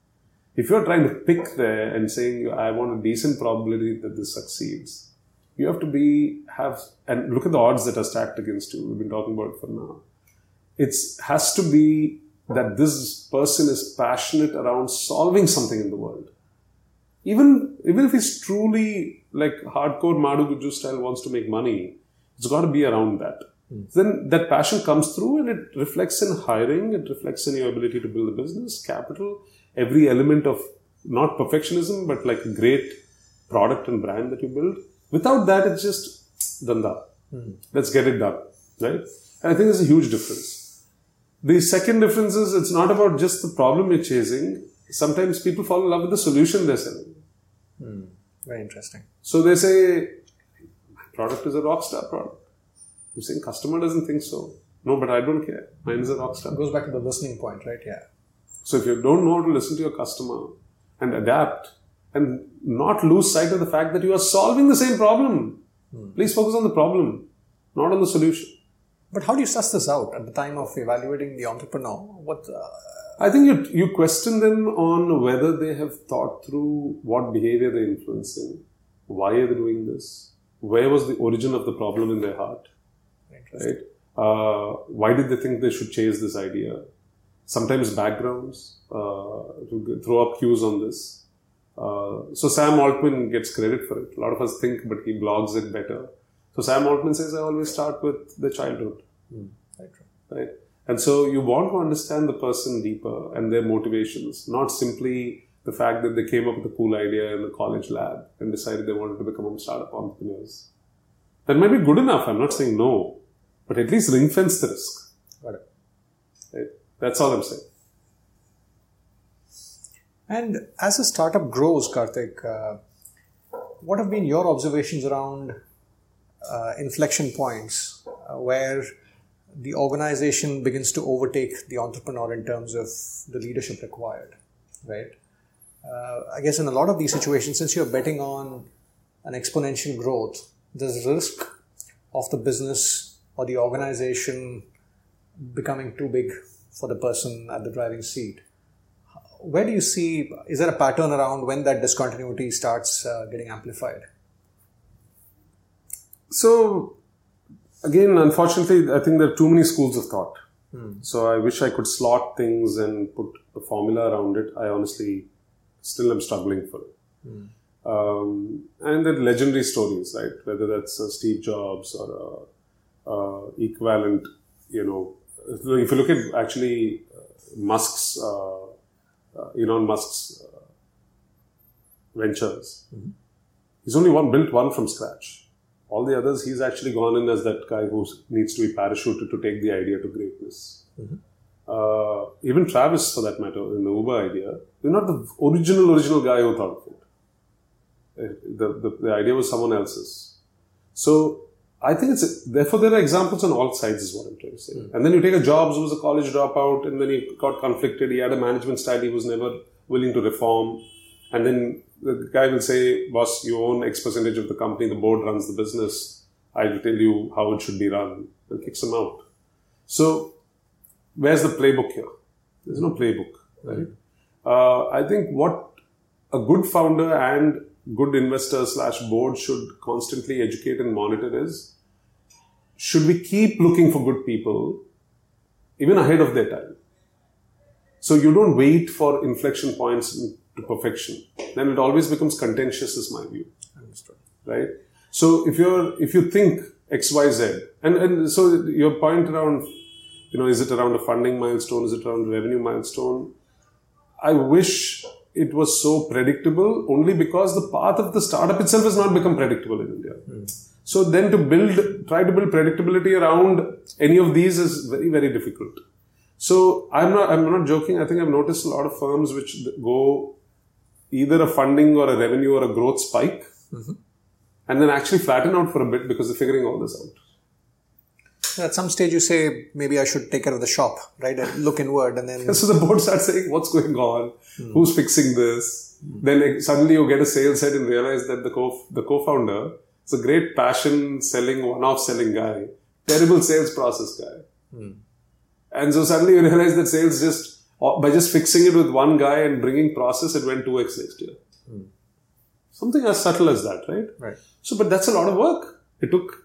[SPEAKER 3] If you're trying to pick there and saying, I want a decent probability that this succeeds, you have to be, have, and look at the odds that are stacked against you. We've been talking about it for now. It has to be that this person is passionate around solving something in the world. Even, even if he's truly like hardcore Madhu Guju style wants to make money, it's got to be around that. Mm. Then that passion comes through and it reflects in hiring, it reflects in your ability to build a business, capital, every element of not perfectionism, but like a great product and brand that you build. Without that, it's just danda. Mm. Let's get it done, right? And I think there's a huge difference. The second difference is it's not about just the problem you're chasing. Sometimes people fall in love with the solution they're selling.
[SPEAKER 2] Mm. Very interesting.
[SPEAKER 3] So they say, my product is a rockstar product. You're saying customer doesn't think so. No, but I don't care. Mine is a rockstar.
[SPEAKER 2] It goes back to the listening point, right? Yeah.
[SPEAKER 3] So if you don't know how to listen to your customer and adapt and not lose sight of the fact that you are solving the same problem, hmm. please focus on the problem, not on the solution.
[SPEAKER 2] But how do you suss this out at the time of evaluating the entrepreneur? What? Uh...
[SPEAKER 3] I think you, you question them on whether they have thought through what behavior they're influencing, why are they doing this, where was the origin of the problem in their heart, right? Uh, why did they think they should chase this idea? Sometimes backgrounds, uh, to throw up cues on this. Uh, so Sam Altman gets credit for it. A lot of us think, but he blogs it better. So Sam Altman says, I always start with the childhood.
[SPEAKER 2] Mm, right.
[SPEAKER 3] Right? And so you want to understand the person deeper and their motivations, not simply the fact that they came up with a cool idea in the college lab and decided they wanted to become startup entrepreneurs. That might be good enough. I'm not saying no, but at least ring fence the risk.
[SPEAKER 2] Got it.
[SPEAKER 3] Right? That's all I'm saying.
[SPEAKER 2] And as a startup grows, Karthik, uh, what have been your observations around uh, inflection points uh, where the organization begins to overtake the entrepreneur in terms of the leadership required, right? Uh, I guess in a lot of these situations, since you're betting on an exponential growth, there's risk of the business or the organization becoming too big for the person at the driving seat. Where do you see, is there a pattern around when that discontinuity starts uh, getting amplified?
[SPEAKER 3] So, again, unfortunately, I think there are too many schools of thought.
[SPEAKER 2] Hmm.
[SPEAKER 3] So I wish I could slot things and put a formula around it. I honestly still am struggling for it.
[SPEAKER 2] Hmm.
[SPEAKER 3] Um, and the legendary stories, right? Whether that's uh, Steve Jobs or uh, uh, equivalent, you know, if you look at actually uh, Musk's, uh, uh, Elon Musk's uh, ventures,
[SPEAKER 2] mm-hmm. he's
[SPEAKER 3] only one built one from scratch. All the others, he's actually gone in as that guy who needs to be parachuted to take the idea to greatness.
[SPEAKER 2] Mm-hmm.
[SPEAKER 3] Uh, even Travis, for that matter, in the Uber idea, you're not the original, original guy who thought of it. The, the, the idea was someone else's. So, I think it's, therefore there are examples on all sides is what I'm trying to say. Mm. And then you take a Jobs who was a college dropout and then he got conflicted. He had a management style he was never willing to reform. And then the guy will say, boss, you own X percentage of the company, the board runs the business. I will tell you how it should be run. And kicks him out. So, where's the playbook here? There's no playbook, right? Mm. Uh, I think what a good founder and good investor slash board should constantly educate and monitor is, should we keep looking for good people even ahead of their time? So you don't wait for inflection points to perfection. Then it always becomes contentious is my view.
[SPEAKER 2] Understood.
[SPEAKER 3] Right? So if you're, if you think X, Y, Z, and, and so your point around, you know, is it around a funding milestone? Is it around a revenue milestone? I wish it was so predictable only because the path of the startup itself has not become predictable in India. Mm. So then to build, try to build predictability around any of these is very, very difficult. So I'm not, I'm not joking. I think I've noticed a lot of firms which go either a funding or a revenue or a growth spike
[SPEAKER 2] mm-hmm.
[SPEAKER 3] and then actually flatten out for a bit because they're figuring all this out.
[SPEAKER 2] At some stage you say, maybe I should take care of the shop, right? I look inward and then...
[SPEAKER 3] So the board starts saying, what's going on? Mm. Who's fixing this? Mm. Then suddenly you get a sales head and realize that the co the co-founder is a great passion selling, one-off selling guy. Terrible sales process guy.
[SPEAKER 2] Mm.
[SPEAKER 3] And so suddenly you realize that sales just, by just fixing it with one guy and bringing process, it went two x next year.
[SPEAKER 2] Mm.
[SPEAKER 3] Something as subtle as that, right?
[SPEAKER 2] Right.
[SPEAKER 3] So, but that's a lot of work. It took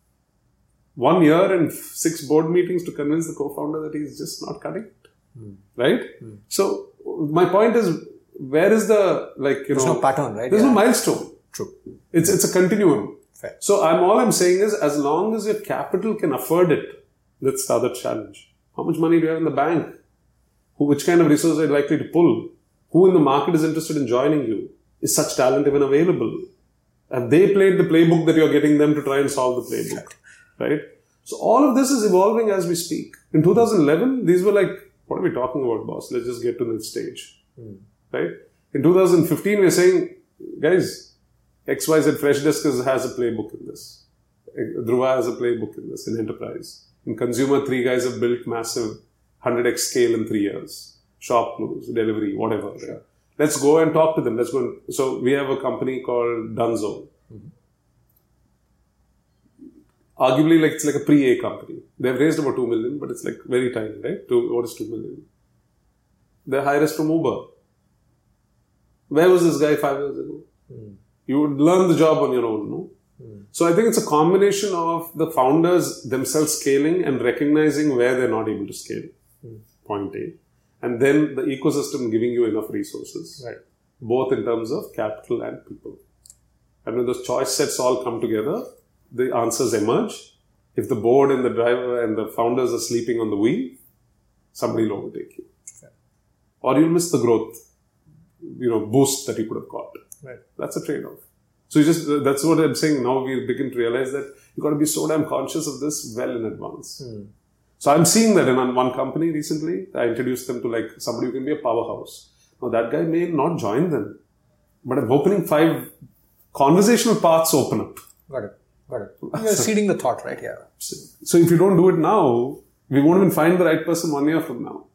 [SPEAKER 3] one year and six board meetings to convince the co-founder that he's just not cutting it. Mm. Right?
[SPEAKER 2] Mm.
[SPEAKER 3] So, my point is, where is the, like, you
[SPEAKER 2] there's
[SPEAKER 3] know...
[SPEAKER 2] no pattern, right?
[SPEAKER 3] There's
[SPEAKER 2] yeah.
[SPEAKER 3] no milestone.
[SPEAKER 2] True.
[SPEAKER 3] It's it's a continuum.
[SPEAKER 2] Fair.
[SPEAKER 3] So, I'm all I'm saying is, as long as your capital can afford it, that's the other challenge. How much money do you have in the bank? Who, which kind of resources are you likely to pull? who in the market is interested in joining you? Is such talent even available? Have they played the playbook that you're getting them to try and solve the playbook? Right? So all of this is evolving as we speak. In two thousand eleven, these were like, what are we talking about, boss? Let's just get to the stage. Mm. Right? In two thousand fifteen, we're saying, guys, X Y Z Freshdesk has a playbook in this. Dhruva has a playbook in this, in enterprise. In consumer, three guys have built massive one hundred x scale in three years. Shop close, delivery, whatever. Sure. Let's go and talk to them. Let's go. And, so we have a company called Dunzo. Mm-hmm. Arguably, like it's like a pre-A company. They've raised about two million, but it's like very tiny, right? Two, what is two million? They're highest from Uber. Where was this guy five years ago? Mm. You would learn the job on your own, no? Mm. So I think it's a combination of the founders themselves scaling and recognizing where they're not able to scale. Mm. Point A. And then the ecosystem giving you enough resources. Right. Both in terms of capital and people. And when those choice sets all come together, the answers emerge. If the board and the driver and the founders are sleeping on the wheel, somebody will overtake you. Okay. Or you'll miss the growth, you know, boost that you could have got. Right. That's a trade-off. So you just, that's what I'm saying. Now we begin to realize that you've got to be so damn conscious of this well in advance. Hmm. So I'm seeing that in one company recently. I introduced them to like somebody who can be a powerhouse. Now that guy may not join them, but I'm opening five conversational paths open up.
[SPEAKER 2] Got it. Got it. You're seeding the thought right here.
[SPEAKER 3] So, so if you don't do it now, we won't even find the right person one year from now.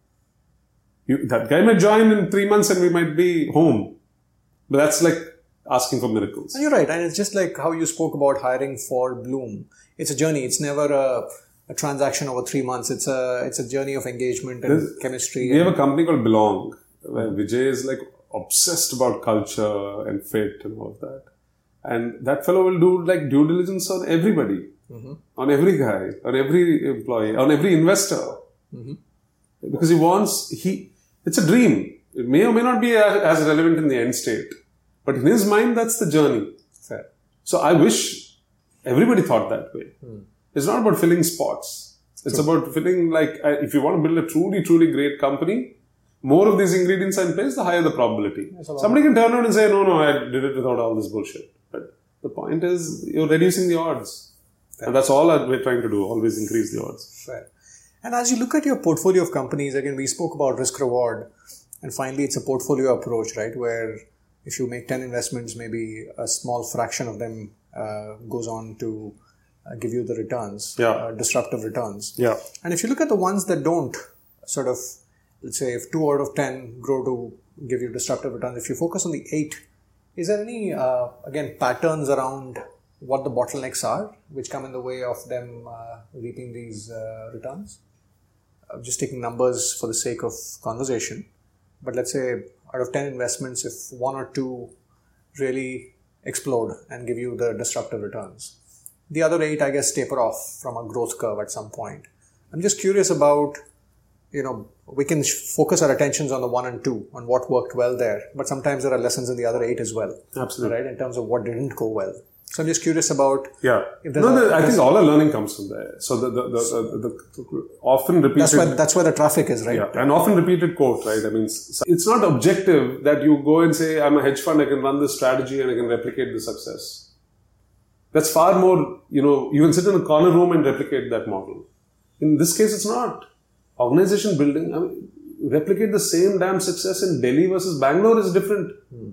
[SPEAKER 3] You, that guy might join in three months and we might be home. But that's like asking for miracles.
[SPEAKER 2] And you're right. And it's just like how you spoke about hiring for Bloom. It's a journey. It's never a, a transaction over three months. It's a it's a journey of engagement and There's, chemistry.
[SPEAKER 3] We have a company called Belong, where Vijay is like obsessed about culture and fit and all of that. And that fellow will do like due diligence on everybody, mm-hmm. on every guy, on every employee, on every investor. Mm-hmm. Because he wants, he, it's a dream. It may or may not be as relevant in the end state. But in his mind, that's the journey. Fair. So I wish everybody thought that way. Mm. It's not about filling spots. It's True. about filling like, if you want to build a truly, truly great company, more of these ingredients are in place, the higher the probability. Somebody can turn around and say, no, no, I did it without all this bullshit. But the point is, you're reducing the odds. Fair. And that's all we're trying to do, always increase the odds.
[SPEAKER 2] Fair. And as you look at your portfolio of companies, again, we spoke about risk reward. And finally, it's a portfolio approach, right? Where if you make ten investments, maybe a small fraction of them uh, goes on to uh, give you the returns, yeah. uh, disruptive returns.
[SPEAKER 3] Yeah.
[SPEAKER 2] And if you look at the ones that don't sort of, let's say if two out of ten grow to give you disruptive returns, if you focus on the eight, is there any, uh, again, patterns around what the bottlenecks are, which come in the way of them uh, reaping these uh, returns? I'm just taking numbers for the sake of conversation. But let's say out of ten investments, if one or two really explode and give you the disruptive returns, the other eight, I guess, taper off from a growth curve at some point. I'm just curious about, you know, we can focus our attentions on the one and two, on what worked well there. But sometimes there are lessons in the other eight as well.
[SPEAKER 3] Absolutely.
[SPEAKER 2] Right? In terms of what didn't go well. So I'm just curious about...
[SPEAKER 3] Yeah. If no, a, the, I think all our learning comes from there. So the, the, the, the, the, the often repeated...
[SPEAKER 2] That's where, that's where the traffic is, right?
[SPEAKER 3] Yeah. An often repeated quote, right? I mean, it's not objective that you go and say, I'm a hedge fund, I can run this strategy and I can replicate the success. That's far more, you know, you can sit in a corner room and replicate that model. In this case, it's not. Organization building, I mean, replicate the same damn success in Delhi versus Bangalore is different. Hmm.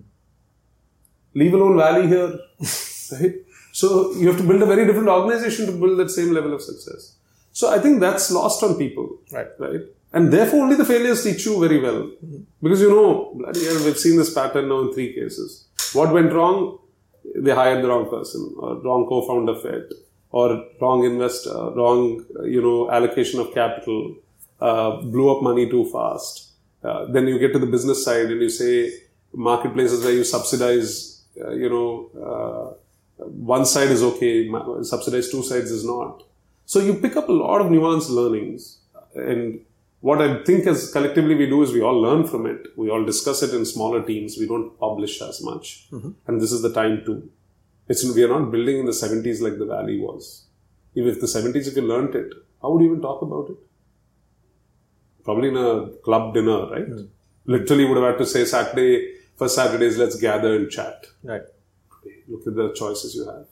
[SPEAKER 3] Leave alone Valley here. Right? So you have to build a very different organization to build that same level of success. So I think that's lost on people.
[SPEAKER 2] Right.
[SPEAKER 3] Right? And therefore only the failures teach you very well. Mm-hmm. Because you know, bloody hell, we've seen this pattern now in three cases. What went wrong? They hired the wrong person, or wrong co-founder fit, or wrong investor, wrong, you know, allocation of capital, uh, blew up money too fast. Uh, then you get to the business side and you say marketplaces where you subsidize, uh, you know, uh, one side is okay, subsidize two sides is not. So you pick up a lot of nuanced learnings. And what I think as collectively we do is we all learn from it. We all discuss it in smaller teams. We don't publish as much. Mm-hmm. And this is the time to. It's, we are not building in the seventies like the Valley was. Even if the seventies, if you learnt it, how would you even talk about it? Probably in a club dinner, right? Mm. literally would have had to say Saturday, first Saturdays, let's gather and chat.
[SPEAKER 2] Right.
[SPEAKER 3] Look at the choices you have.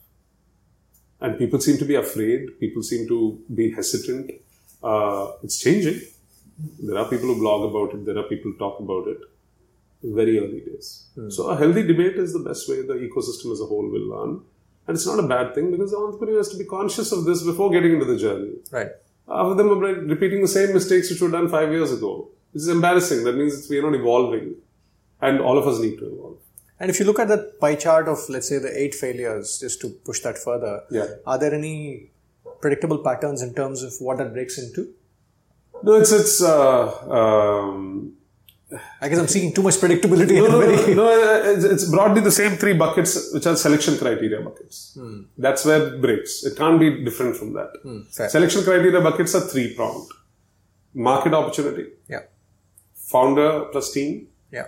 [SPEAKER 3] And people seem to be afraid. People seem to be hesitant. Uh, it's changing. There are people who blog about it. There are people who talk about it. Very early days. Hmm. So a healthy debate is the best way the ecosystem as a whole will learn. And it's not a bad thing because the entrepreneur has to be conscious of this before getting into the journey.
[SPEAKER 2] Right.
[SPEAKER 3] Half of them are repeating the same mistakes which were done five years ago. This is embarrassing. That means we are not evolving. And all of us need to evolve.
[SPEAKER 2] And if you look at that pie chart of, let's say, the eight failures, just to push that further,
[SPEAKER 3] yeah.
[SPEAKER 2] are there any predictable patterns in terms of what that breaks into?
[SPEAKER 3] No, it's, it's, uh, um,
[SPEAKER 2] I guess I'm seeking too much predictability.
[SPEAKER 3] No,
[SPEAKER 2] in
[SPEAKER 3] no,
[SPEAKER 2] a very
[SPEAKER 3] no, no, it's, it's broadly the same three buckets, which are selection criteria buckets.
[SPEAKER 2] Hmm.
[SPEAKER 3] That's where it breaks. It can't be different from that.
[SPEAKER 2] Hmm,
[SPEAKER 3] selection criteria buckets are three pronged. Market opportunity.
[SPEAKER 2] Yeah.
[SPEAKER 3] Founder plus team.
[SPEAKER 2] Yeah.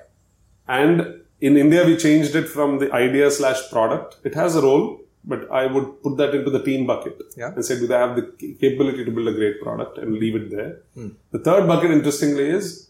[SPEAKER 3] And in India, we changed it from the idea slash product. It has a role, but I would put that into the team bucket.
[SPEAKER 2] Yeah.
[SPEAKER 3] And say, do they have the capability to build a great product, and leave it there.
[SPEAKER 2] Hmm.
[SPEAKER 3] The third bucket, interestingly, is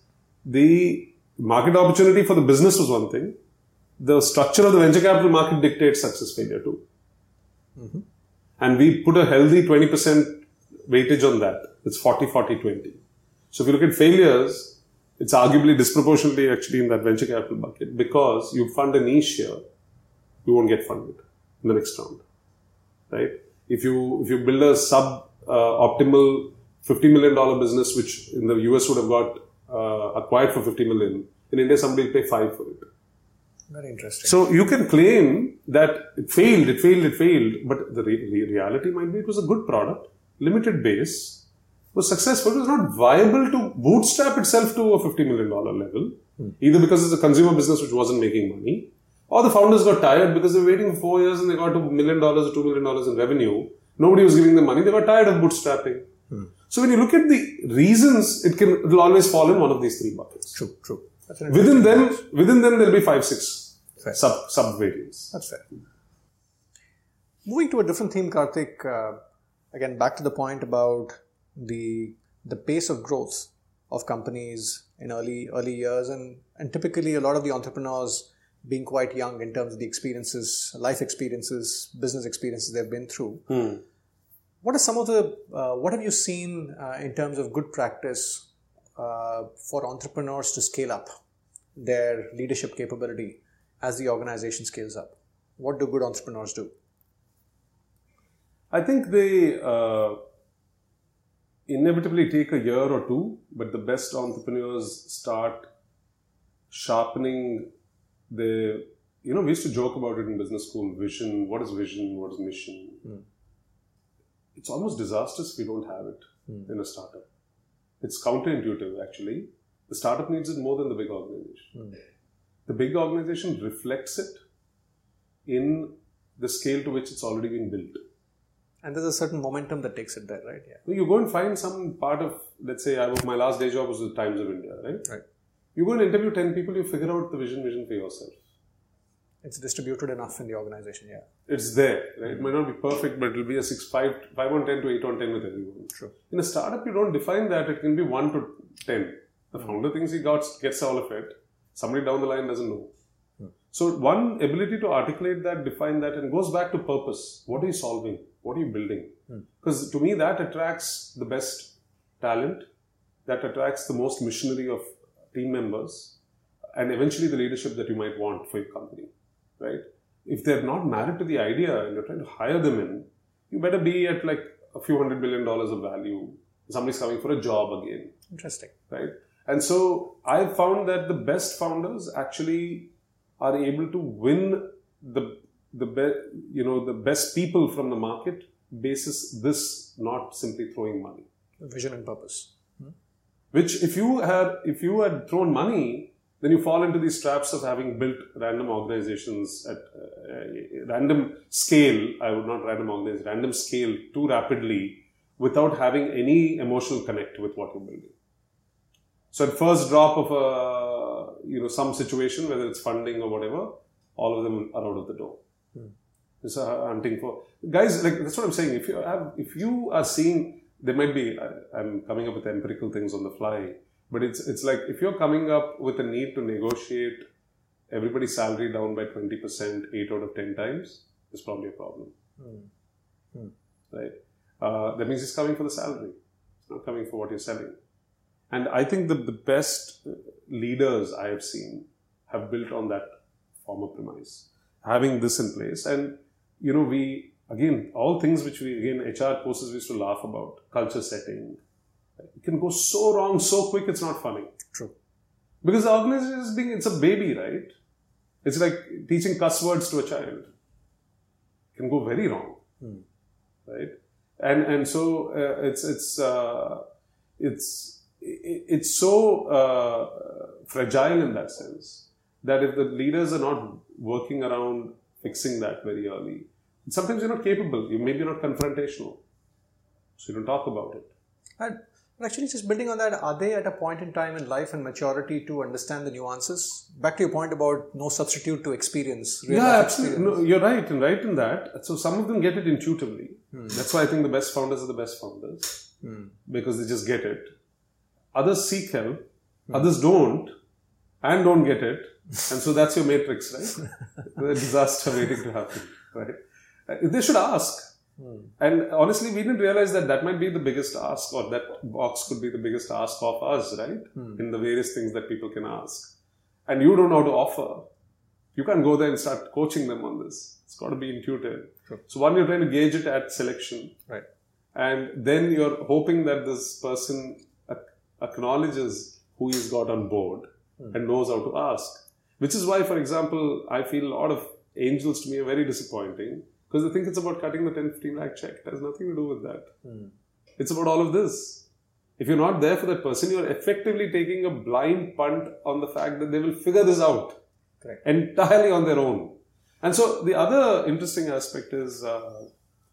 [SPEAKER 3] the market opportunity for the business was one thing. The structure of the venture capital market dictates success failure too.
[SPEAKER 2] Mm-hmm.
[SPEAKER 3] And we put a healthy twenty percent weightage on that. It's forty forty twenty. So if you look at failures, it's arguably disproportionately actually in that venture capital bucket, because you fund a niche here, you won't get funded in the next round. Right? If you, if you build a sub uh, optimal fifty million dollars business, which in the U S would have got Uh, acquired for fifty million. In India, somebody will pay five for it.
[SPEAKER 2] Very interesting.
[SPEAKER 3] So you can claim that it failed, it failed, it failed, but the re- re- reality might be it was a good product, limited base, was successful. It was not viable to bootstrap itself to a fifty million dollars level, hmm. either because it's a consumer business which wasn't making money, or the founders got tired because they were waiting for four years and they got to a million dollars or two million dollars in revenue. Nobody was giving them money. They got tired of bootstrapping. Hmm. So when you look at the reasons, it can it will always fall in one of these three buckets.
[SPEAKER 2] True, true.
[SPEAKER 3] Within them, within them, there'll be five, six
[SPEAKER 2] fair.
[SPEAKER 3] sub sub variants.
[SPEAKER 2] That's fair. Moving to a different theme, Karthik. Uh, again, back to the point about the the pace of growth of companies in early early years, and and typically a lot of the entrepreneurs being quite young in terms of the experiences, life experiences, business experiences they've been through.
[SPEAKER 3] Hmm.
[SPEAKER 2] What are some of the, uh, what have you seen uh, in terms of good practice uh, for entrepreneurs to scale up their leadership capability as the organization scales up? What do good entrepreneurs do?
[SPEAKER 3] I think they uh, inevitably take a year or two, but the best entrepreneurs start sharpening their, you know, we used to joke about it in business school, vision, what is vision, what is mission? Hmm. It's almost disastrous if we don't have it hmm. in a startup. It's counterintuitive, actually. The startup needs it more than the big organization. Hmm. The big organization reflects it in the scale to which it's already been built.
[SPEAKER 2] And there's a certain momentum that takes it there, right? Yeah.
[SPEAKER 3] You go and find some part of, let's say, I was, my last day job was the Times of India, right?
[SPEAKER 2] Right.
[SPEAKER 3] You go and interview ten people, you figure out the vision, vision for yourself.
[SPEAKER 2] It's distributed enough in the organization, yeah.
[SPEAKER 3] It's there, right? It might not be perfect, but it will be a six, five, five on ten to eight on ten with everyone.
[SPEAKER 2] True.
[SPEAKER 3] In a startup, you don't define that. It can be one to ten. The founder thinks he got, gets all of it. Somebody down the line doesn't know. Hmm. So one ability to articulate that, define that, and goes back to purpose. What are you solving? What are you building? Because hmm. to me, that attracts the best talent. That attracts the most missionary of team members. And eventually the leadership that you might want for your company. Right? If they're not married to the idea and you're trying to hire them in, you better be at like a few hundred billion dollars of value. Somebody's coming for a job again.
[SPEAKER 2] Interesting.
[SPEAKER 3] Right? And so I've found that the best founders actually are able to win the the be, you know the best people from the market basis this, not simply throwing money.
[SPEAKER 2] Vision and purpose. Hmm?
[SPEAKER 3] Which if you had if you had thrown money, then you fall into these traps of having built random organizations at uh, random scale. I would not random organize, random scale too rapidly without having any emotional connect with what you're building. So at first drop of a, you know, some situation, whether it's funding or whatever, all of them are out of the door. Hmm. It's a hunting for guys. Like that's what I'm saying. If you have, if you are seeing, there might be. I, I'm coming up with empirical things on the fly. But it's it's like if you're coming up with a need to negotiate everybody's salary down by twenty percent eight out of ten times, there's probably a problem.
[SPEAKER 2] Mm. Mm.
[SPEAKER 3] Right? Uh, that means it's coming for the salary. It's not coming for what you're selling. And I think the, the best leaders I have seen have built on that former premise. Having this in place. And, you know, we, again, all things which we, again, H R courses we used to laugh about. Culture setting. It can go so wrong, so quick, it's not funny.
[SPEAKER 2] True.
[SPEAKER 3] Because the organization is being, it's a baby, right? It's like teaching cuss words to a child. It can go very wrong.
[SPEAKER 2] Hmm.
[SPEAKER 3] Right? And and so uh, it's it's uh, it's it's so uh, fragile in that sense that if the leaders are not working around fixing that very early, sometimes you're not capable. You maybe not confrontational, so you don't talk about it.
[SPEAKER 2] And actually, just building on that, are they at a point in time in life and maturity to understand the nuances? Back to your point about no substitute to experience. Real
[SPEAKER 3] Yeah,
[SPEAKER 2] life
[SPEAKER 3] absolutely.
[SPEAKER 2] experience.
[SPEAKER 3] No, you're right, and right in that. So some of them get it intuitively.
[SPEAKER 2] Hmm.
[SPEAKER 3] That's why I think the best founders are the best founders
[SPEAKER 2] Hmm.
[SPEAKER 3] because they just get it. Others seek help, hmm. others don't, and don't get it, and so that's your matrix, right? The disaster waiting to happen, right? Uh, They should ask. Hmm. And honestly, we didn't realize that that might be the biggest ask, or that box could be the biggest ask of us, right?
[SPEAKER 2] Hmm.
[SPEAKER 3] In the various things that people can ask. And you don't know how to offer. You can't go there and start coaching them on this. It's got to be intuitive.
[SPEAKER 2] Sure.
[SPEAKER 3] So one, you're trying to gauge it at selection.
[SPEAKER 2] Right.
[SPEAKER 3] And then you're hoping that this person ac- acknowledges who he's got on board hmm. and knows how to ask. Which is why, for example, I feel a lot of angels to me are very disappointing. Because they think it's about cutting the ten, fifteen lakh check. It has nothing to do with that. Hmm. It's about all of this. If you're not there for that person, you're effectively taking a blind punt on the fact that they will figure this out.
[SPEAKER 2] Correct.
[SPEAKER 3] Entirely on their own. And so the other interesting aspect is, uh,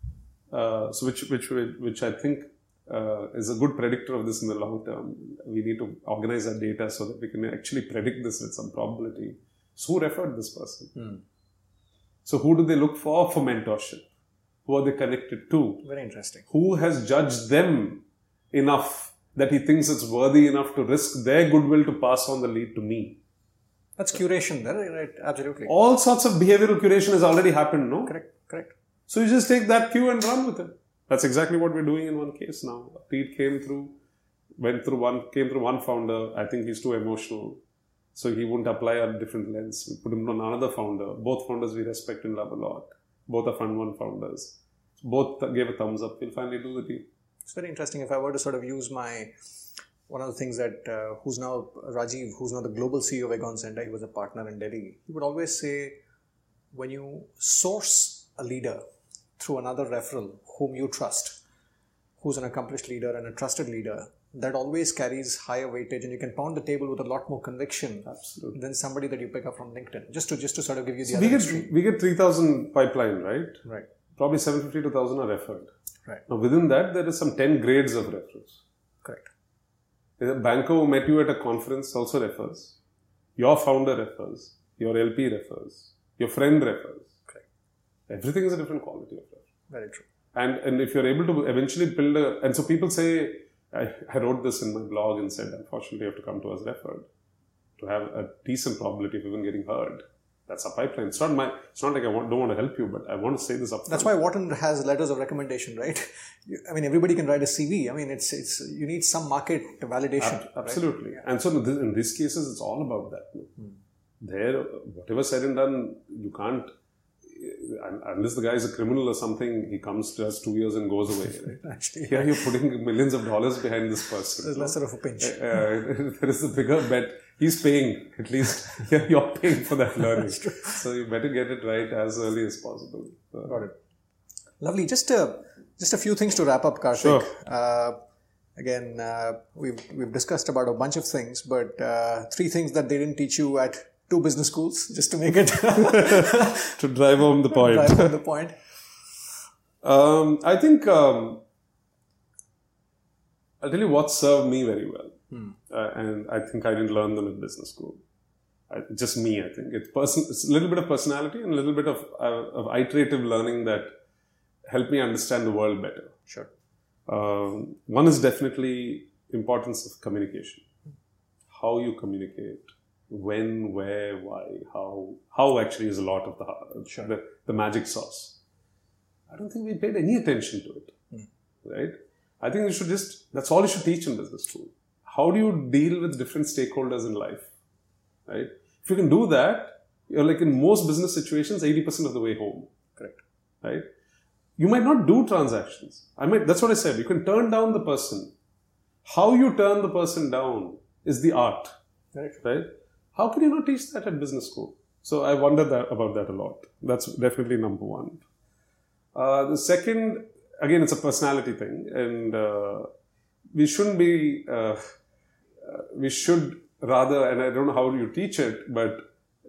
[SPEAKER 3] uh, so which, which, which I think uh, is a good predictor of this in the long term. We need to organize our data so that we can actually predict this with some probability. So who referred this person? Hmm. So who do they look for for mentorship? Who are they connected to?
[SPEAKER 2] Very interesting.
[SPEAKER 3] Who has judged them enough that he thinks it's worthy enough to risk their goodwill to pass on the lead to me?
[SPEAKER 2] That's curation there, right? Absolutely.
[SPEAKER 3] All sorts of behavioral curation has already happened, no?
[SPEAKER 2] Correct, correct.
[SPEAKER 3] So you just take that cue and run with it. That's exactly what we're doing in one case now. Pete came through, went through one, came through one founder. I think he's too emotional. So he wouldn't apply a different lens. We put him on another founder. Both founders we respect and love a lot. Both are Fund One founders. Both gave a thumbs up. We'll finally do the deal.
[SPEAKER 2] It's very interesting. If I were to sort of use my, one of the things that, uh, who's now Rajiv, who's now the global C E O of Aegon Center, he was a partner in Delhi. He would always say, when you source a leader through another referral whom you trust, who's an accomplished leader and a trusted leader, that always carries higher weightage, and you can pound the table with a lot more conviction
[SPEAKER 3] Absolutely.
[SPEAKER 2] than somebody that you pick up from LinkedIn. Just to just to sort of give you the
[SPEAKER 3] So
[SPEAKER 2] other
[SPEAKER 3] we get
[SPEAKER 2] extreme.
[SPEAKER 3] we get three thousand pipeline, right?
[SPEAKER 2] Right.
[SPEAKER 3] Probably seven fifty to one thousand are referred.
[SPEAKER 2] Right.
[SPEAKER 3] Now within that, there is some ten grades of referrals.
[SPEAKER 2] Correct.
[SPEAKER 3] A banker who met you at a conference also refers. Your founder refers. Your L P refers. Your friend refers.
[SPEAKER 2] Correct.
[SPEAKER 3] Everything is a different quality of referral.
[SPEAKER 2] Very true.
[SPEAKER 3] And and if you're able to eventually build a... And so people say... I, I wrote this in my blog and said, unfortunately, you have to come to us referred to have a decent probability of even getting heard. That's our pipeline. It's not my. It's not like I want, don't want to help you, but I want to say this up front.
[SPEAKER 2] That's why Wharton has letters of recommendation, right? You, I mean, everybody can write a C V. I mean, it's it's you need some market validation.
[SPEAKER 3] Ab- absolutely.
[SPEAKER 2] Right?
[SPEAKER 3] And so in, this, in these cases, it's all about that. Hmm. There, whatever said and done, you can't. Unless the guy is a criminal or something, he comes to us two years and goes away. Right?
[SPEAKER 2] Actually,
[SPEAKER 3] here you're putting millions of dollars behind this person.
[SPEAKER 2] There's lesser of a pinch.
[SPEAKER 3] Uh, there is a bigger bet. He's paying. At least here you're paying for that learning. So you better get it right as early as possible. Uh,
[SPEAKER 2] Got it. Lovely. Just a just a few things to wrap up, Karthik.
[SPEAKER 3] Sure.
[SPEAKER 2] Uh, again, uh, we've we've discussed about a bunch of things, but uh, three things that they didn't teach you at two business schools, just to make it
[SPEAKER 3] to drive home the point.
[SPEAKER 2] Drive home the point.
[SPEAKER 3] Um, I think um, I'll tell you what served me very well, hmm. uh, and I think I didn't learn them at business school. I, just me, I think it's person. It's a little bit of personality and a little bit of uh, of iterative learning that helped me understand the world better.
[SPEAKER 2] Sure.
[SPEAKER 3] Um, one is definitely importance of communication. how you communicate, when, where, why, how, how actually is a lot of the,
[SPEAKER 2] Sure.
[SPEAKER 3] the, the magic sauce. I don't think we paid any attention to it, mm. right? I think you should just, that's all you should teach in business school. How do you deal with different stakeholders in life, right? If you can do that, you're like in most business situations, eighty percent of the way home.
[SPEAKER 2] Correct.
[SPEAKER 3] Right? You might not do transactions. I might, that's what I said. You can turn down the person. How you turn the person down is the art.
[SPEAKER 2] Right.
[SPEAKER 3] Right? How can you not teach that at business school? So I wondered that, about that a lot. That's definitely number one. Uh, the second, again, it's a personality thing. And uh, we shouldn't be, uh, uh, we should rather, and I don't know how you teach it, but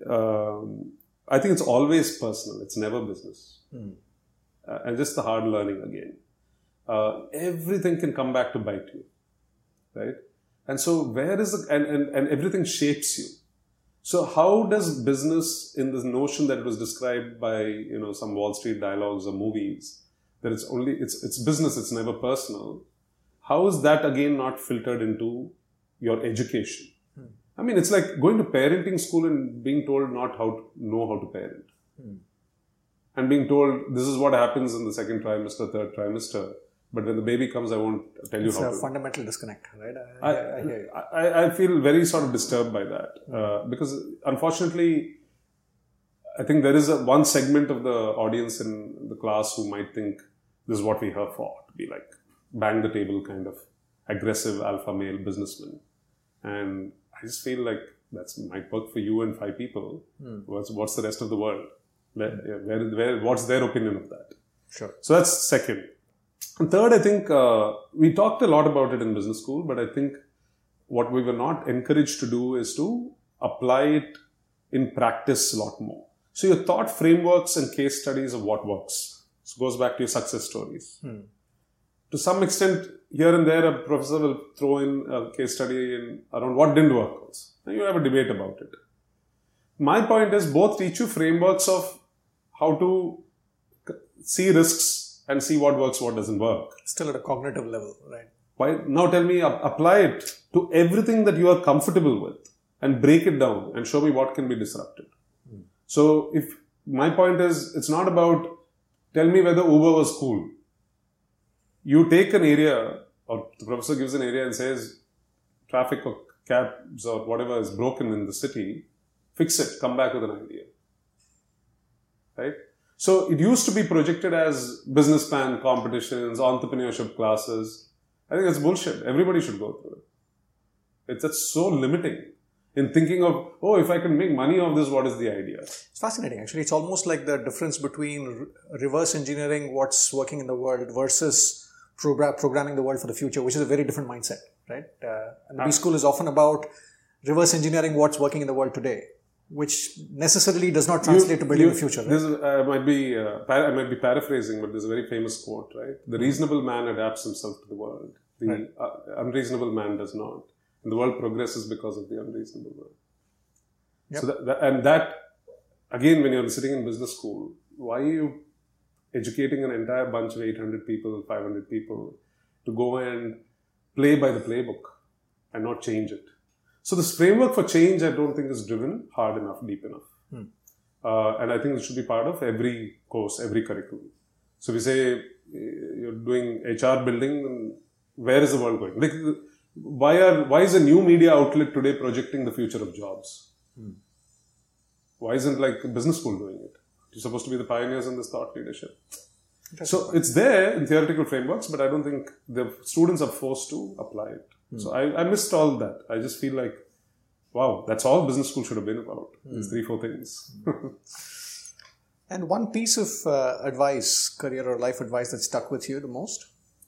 [SPEAKER 3] um, I think it's always personal. It's never business. Mm. Uh, and just the hard learning again. Uh, everything can come back to bite you. Right? And so where is the, and, and, and everything shapes you. So how does business, in this notion that it was described by, you know, some Wall Street dialogues or movies, that it's only, it's, it's business, it's never personal. How is that again not filtered into your education? Hmm. I mean, it's like going to parenting school and being told not how to know how to parent. Hmm. And being told this is what happens in the second trimester, third trimester. But when the baby comes, I won't tell you
[SPEAKER 2] it's
[SPEAKER 3] how
[SPEAKER 2] to.
[SPEAKER 3] It's
[SPEAKER 2] a fundamental disconnect, right?
[SPEAKER 3] I, I, I, I, I feel very sort of disturbed by that. Mm. Uh, because unfortunately, I think there is a, one segment of the audience in the class who might think this is what we're here for, to be like bang the table kind of aggressive alpha male businessman. And I just feel like that might work for you and five people. Mm. What's, what's the rest of the world? Where, where, where, what's their opinion of that?
[SPEAKER 2] Sure.
[SPEAKER 3] So that's second. And third, I think uh, we talked a lot about it in business school, but I think what we were not encouraged to do is to apply it in practice a lot more. So your thought frameworks and case studies of what works. This goes back to your success stories. Hmm. To some extent, here and there, a professor will throw in a case study in around what didn't work also. And you have a debate about it. My point is both teach you frameworks of how to see risks and see what works, what doesn't work.
[SPEAKER 2] Still at a cognitive level, right?
[SPEAKER 3] Why? Now tell me, apply it to everything that you are comfortable with and break it down and show me what can be disrupted. Hmm. So if my point is, it's not about tell me whether Uber was cool. You take an area, or the professor gives an area and says traffic or cabs or whatever is broken in the city, fix it, come back with an idea. Right? So it used to be projected as business plan competitions, entrepreneurship classes. I think that's bullshit. Everybody should go through it. It's that's so limiting in thinking of, oh, if I can make money off this, what is the idea?
[SPEAKER 2] It's fascinating. Actually, it's almost like the difference between re- reverse engineering what's working in the world versus program- programming the world for the future, which is a very different mindset, right? Uh, and B School is often about reverse engineering what's working in the world today, which necessarily does not translate you, to building the future. Right?
[SPEAKER 3] This is, uh, might be, uh, par- I might be paraphrasing, but there's a very famous quote, right? The reasonable man adapts himself to the world. The right. uh, unreasonable man does not. And the world progresses because of the unreasonable man. Yep. So that, that, and that, again, when you're sitting in business school, why are you educating an entire bunch of eight hundred people, five hundred people to go and play by the playbook and not change it? So this framework for change, I don't think is driven hard enough, deep enough. Hmm. Uh, and I think it should be part of every course, every curriculum. So we say you're doing H R building, where is the world going? Like, why are why is a new media outlet today projecting the future of jobs? Hmm. Why isn't like a business school doing it? You're supposed to be the pioneers in this thought leadership. So it's there in theoretical frameworks, but I don't think the students are forced to apply it. Hmm. So I, I missed all that. I just feel like, wow, that's all business school should have been about. Hmm. These three, four things.
[SPEAKER 2] And one piece of uh, advice, career or life advice that stuck with you the most?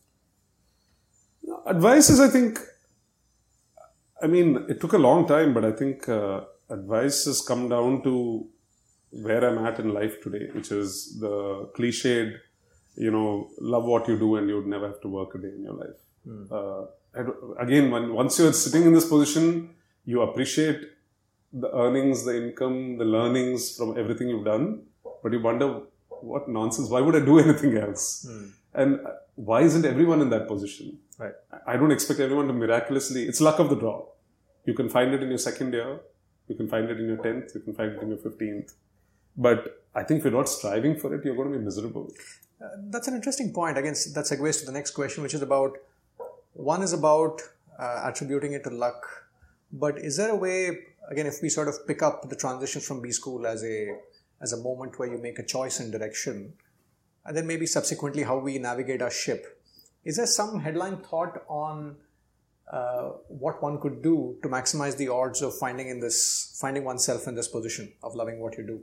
[SPEAKER 3] Advice is, I think, I mean, it took a long time, but I think uh, advice has come down to where I'm at in life today, which is the cliched, you know, love what you do and you'd never have to work a day in your life. Hmm. Uh, again, when, once you're sitting in this position, you appreciate the earnings, the income, the learnings from everything you've done, but you wonder, what nonsense, why would I do anything else? Hmm. And why isn't everyone in that position?
[SPEAKER 2] Right.
[SPEAKER 3] I don't expect everyone to miraculously, it's luck of the draw. You can find it in your second year. You can find it in your tenth. You can find it in your fifteenth. But I think if you're not striving for it, you're going to be miserable.
[SPEAKER 2] Uh, that's an interesting point. Again, that segues to the next question, which is about, one is about uh, attributing it to luck. But is there a way, again, if we sort of pick up the transition from B school as a as a moment where you make a choice in direction, and then maybe subsequently how we navigate our ship, is there some headline thought on uh, what one could do to maximize the odds of finding in this, finding oneself in this position of loving what you do?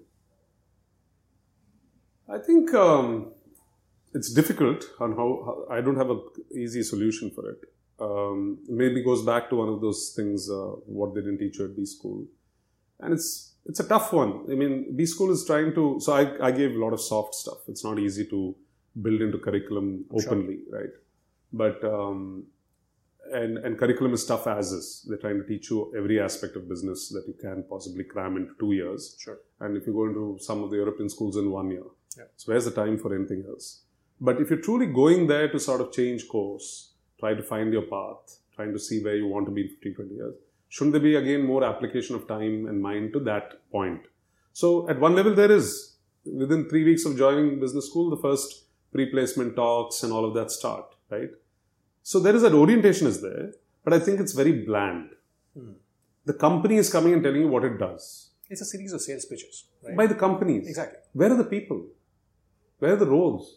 [SPEAKER 3] I think um, it's difficult on how, how I don't have an easy solution for it. Um, maybe goes back to one of those things, uh, what they didn't teach you at B school. And it's it's a tough one. I mean, B school is trying to, so I, I gave a lot of soft stuff. It's not easy to build into curriculum openly, sure. right? But, um, and, and curriculum is tough as is. They're trying to teach you every aspect of business that you can possibly cram into two years.
[SPEAKER 2] Sure.
[SPEAKER 3] And if you go into some of the European schools in one year.
[SPEAKER 2] Yeah.
[SPEAKER 3] So where's the time for anything else? But if you're truly going there to sort of change course, try to find your path, trying to see where you want to be in fifteen, twenty years, shouldn't there be again more application of time and mind to that point? So at one level there is, within three weeks of joining business school, the first pre-placement talks and all of that start, right? So there is that orientation is there, but I think it's very bland. Hmm. The company is coming and telling you what it does.
[SPEAKER 2] It's a series of sales pitches, right?
[SPEAKER 3] By the companies.
[SPEAKER 2] Exactly.
[SPEAKER 3] Where are the people? Where are the roles?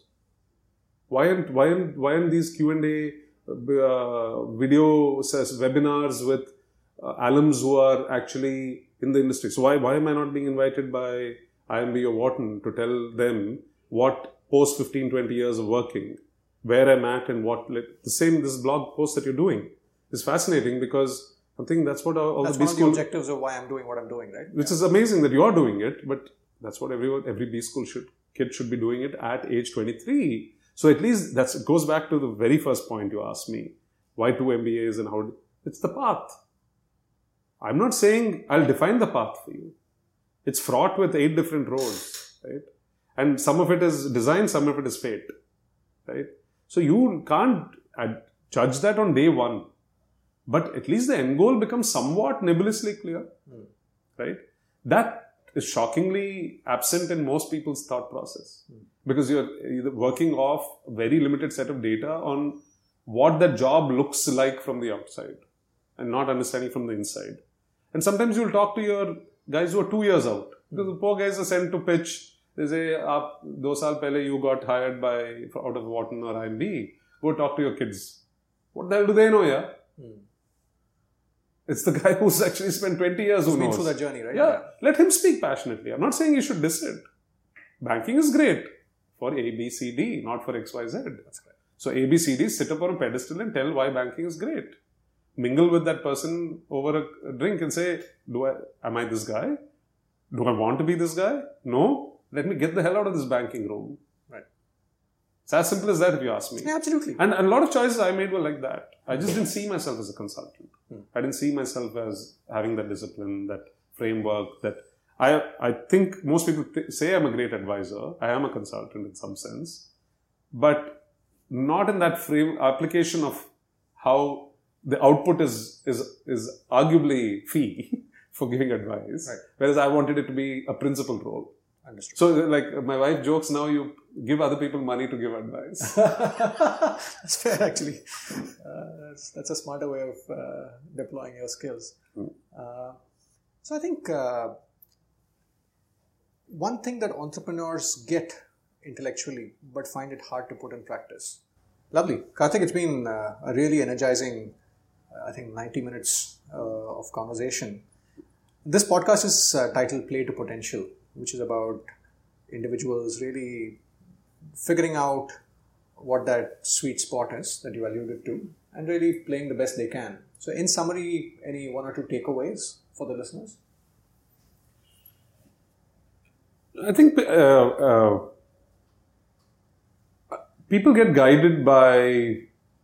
[SPEAKER 3] Why aren't, why aren't, why aren't these Q and A uh, video says, webinars with uh, alums who are actually in the industry? So why, why am I not being invited by I M B or Wharton to tell them what post fifteen, twenty years of working, where I'm at and what, like, the same, this blog post that you're doing is fascinating because I think that's what all
[SPEAKER 2] that's
[SPEAKER 3] the B
[SPEAKER 2] one
[SPEAKER 3] school,
[SPEAKER 2] of the objectives of why I'm doing what I'm doing, right?
[SPEAKER 3] Which
[SPEAKER 2] yeah.
[SPEAKER 3] is amazing that you're doing it, but that's what everyone, every B school should, kid should be doing it at age twenty-three. So at least that's, it goes back to the very first point you asked me. Why two M B As and how, it's the path. I'm not saying I'll define the path for you. It's fraught with eight different roads, right? And some of it is design, some of it is fate, right? So you can't judge that on day one. But at least the end goal becomes somewhat nebulously clear, mm. right? That is shockingly absent in most people's thought process. Mm. Because you're either working off a very limited set of data on what that job looks like from the outside and not understanding from the inside. And sometimes you'll talk to your guys who are two years out. Because the poor guys are sent to pitch. They say, Aap, do saal pehle you got hired by out of Wharton or I M B. Go talk to your kids. What the hell do they know, yeah? Hmm. It's the guy who's actually spent twenty years who knows.
[SPEAKER 2] Been through that journey, right?
[SPEAKER 3] Yeah. yeah. Let him speak passionately. I'm not saying you should diss it. Banking is great for A, B, C, D, not for X, Y, Z. That's correct. So A, B, C, D, sit up on a pedestal and tell why banking is great. Mingle with that person over a drink and say, "Do I? Am I this guy? Do I want to be this guy? No. Let me get the hell out of this banking room."
[SPEAKER 2] Right.
[SPEAKER 3] It's as simple as that, if you ask me.
[SPEAKER 2] Yeah, absolutely.
[SPEAKER 3] And, and a lot of choices I made were like that. I just didn't see myself as a consultant. Hmm. I didn't see myself as having that discipline, that framework. That I I think most people th- say I'm a great advisor. I am a consultant in some sense, but not in that frame application of how the output is is is arguably fee for giving advice. Right. Whereas I wanted it to be a principal role.
[SPEAKER 2] Understood.
[SPEAKER 3] So, like, my wife jokes now, you give other people money to give advice.
[SPEAKER 2] That's fair, actually. Uh, that's, that's a smarter way of uh, deploying your skills. Mm. Uh, so, I think uh, one thing that entrepreneurs get intellectually but find it hard to put in practice. Lovely. Karthik, it's been uh, a really energizing, uh, I think, ninety minutes uh, of conversation. This podcast is uh, titled Play to Potential, which is about individuals really figuring out what that sweet spot is that you alluded to and really playing the best they can. So in summary, any one or two takeaways for the listeners?
[SPEAKER 3] I think uh, uh, people get guided by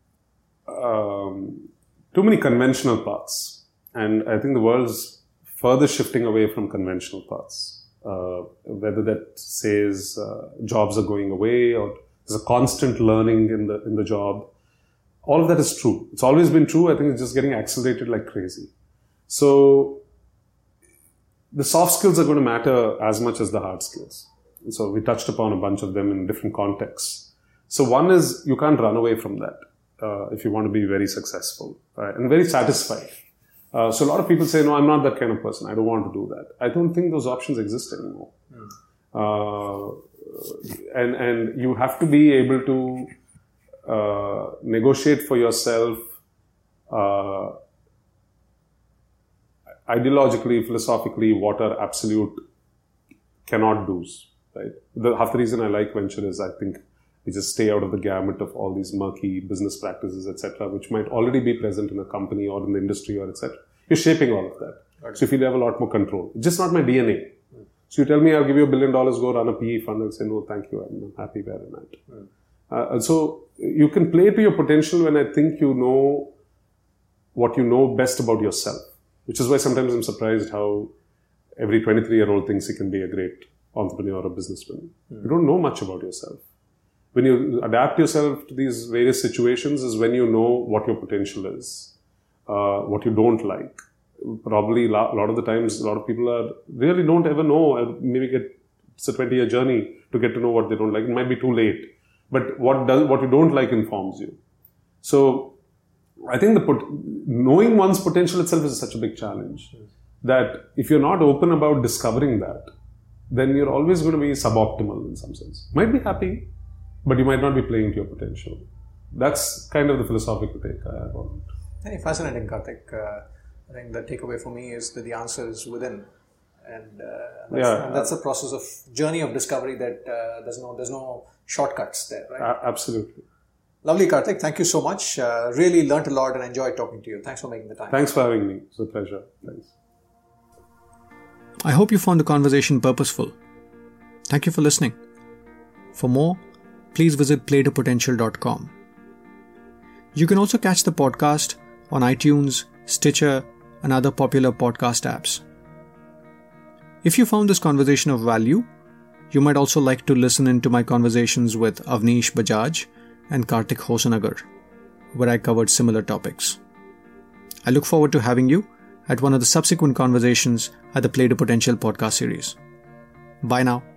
[SPEAKER 3] um, too many conventional paths. And I think the world's further shifting away from conventional paths. Uh, whether that says uh, jobs are going away or there's a constant learning in the in the job, all of that is true. It's always been true. I think it's just getting accelerated like crazy. So the soft skills are going to matter as much as the hard skills. And so we touched upon a bunch of them in different contexts. So one is you can't run away from that uh, if you want to be very successful, right? And very satisfied. Uh, so a lot of people say, no, I'm not that kind of person. I don't want to do that. I don't think those options exist anymore. Mm. Uh, and, and you have to be able to uh, negotiate for yourself uh, ideologically, philosophically, what are absolute cannot do's, right? The, half the reason I like venture is I think we just stay out of the gamut of all these murky business practices, et cetera, which might already be present in a company or in the industry or et cetera. You're shaping all of that. Okay. So you feel you have a lot more control. It's just not my D N A. Mm. So you tell me I'll give you a billion dollars, go run a P E fund and say, no, thank you, I'm happy where I'm at. Mm. Uh, and so you can play to your potential when I think you know what you know best about yourself, which is why sometimes I'm surprised how every twenty-three-year-old thinks he can be a great entrepreneur or businessman. Mm. You don't know much about yourself. When you adapt yourself to these various situations is when you know what your potential is, uh, what you don't like. Probably a lot of the times, a lot of people are really don't ever know. Maybe get it's a twenty-year journey to get to know what they don't like. It might be too late. But what does what you don't like informs you. So I think the pot- knowing one's potential itself is such a big challenge yes. that if you're not open about discovering that, then you're always going to be suboptimal in some sense. Might be happy, but you might not be playing to your potential. That's kind of the philosophical take I have on it.
[SPEAKER 2] Very fascinating, Karthik. Uh, I think the takeaway for me is that the answer is within, and uh, that's,
[SPEAKER 3] yeah,
[SPEAKER 2] and that's a process of journey of discovery. That uh, there's no there's no shortcuts there, right?
[SPEAKER 3] Uh, absolutely.
[SPEAKER 2] Lovely, Karthik. Thank you so much. Uh, really learnt a lot and enjoyed talking to you. Thanks for making the time.
[SPEAKER 3] Thanks for having me. It's a pleasure. Thanks.
[SPEAKER 2] I hope you found the conversation purposeful. Thank you for listening. For more, please visit play to potential dot com. You can also catch the podcast on iTunes, Stitcher, and other popular podcast apps. If you found this conversation of value, you might also like to listen into my conversations with Avnish Bajaj and Karthik Hosanagar, where I covered similar topics. I look forward to having you at one of the subsequent conversations at the Play to Potential podcast series. Bye now.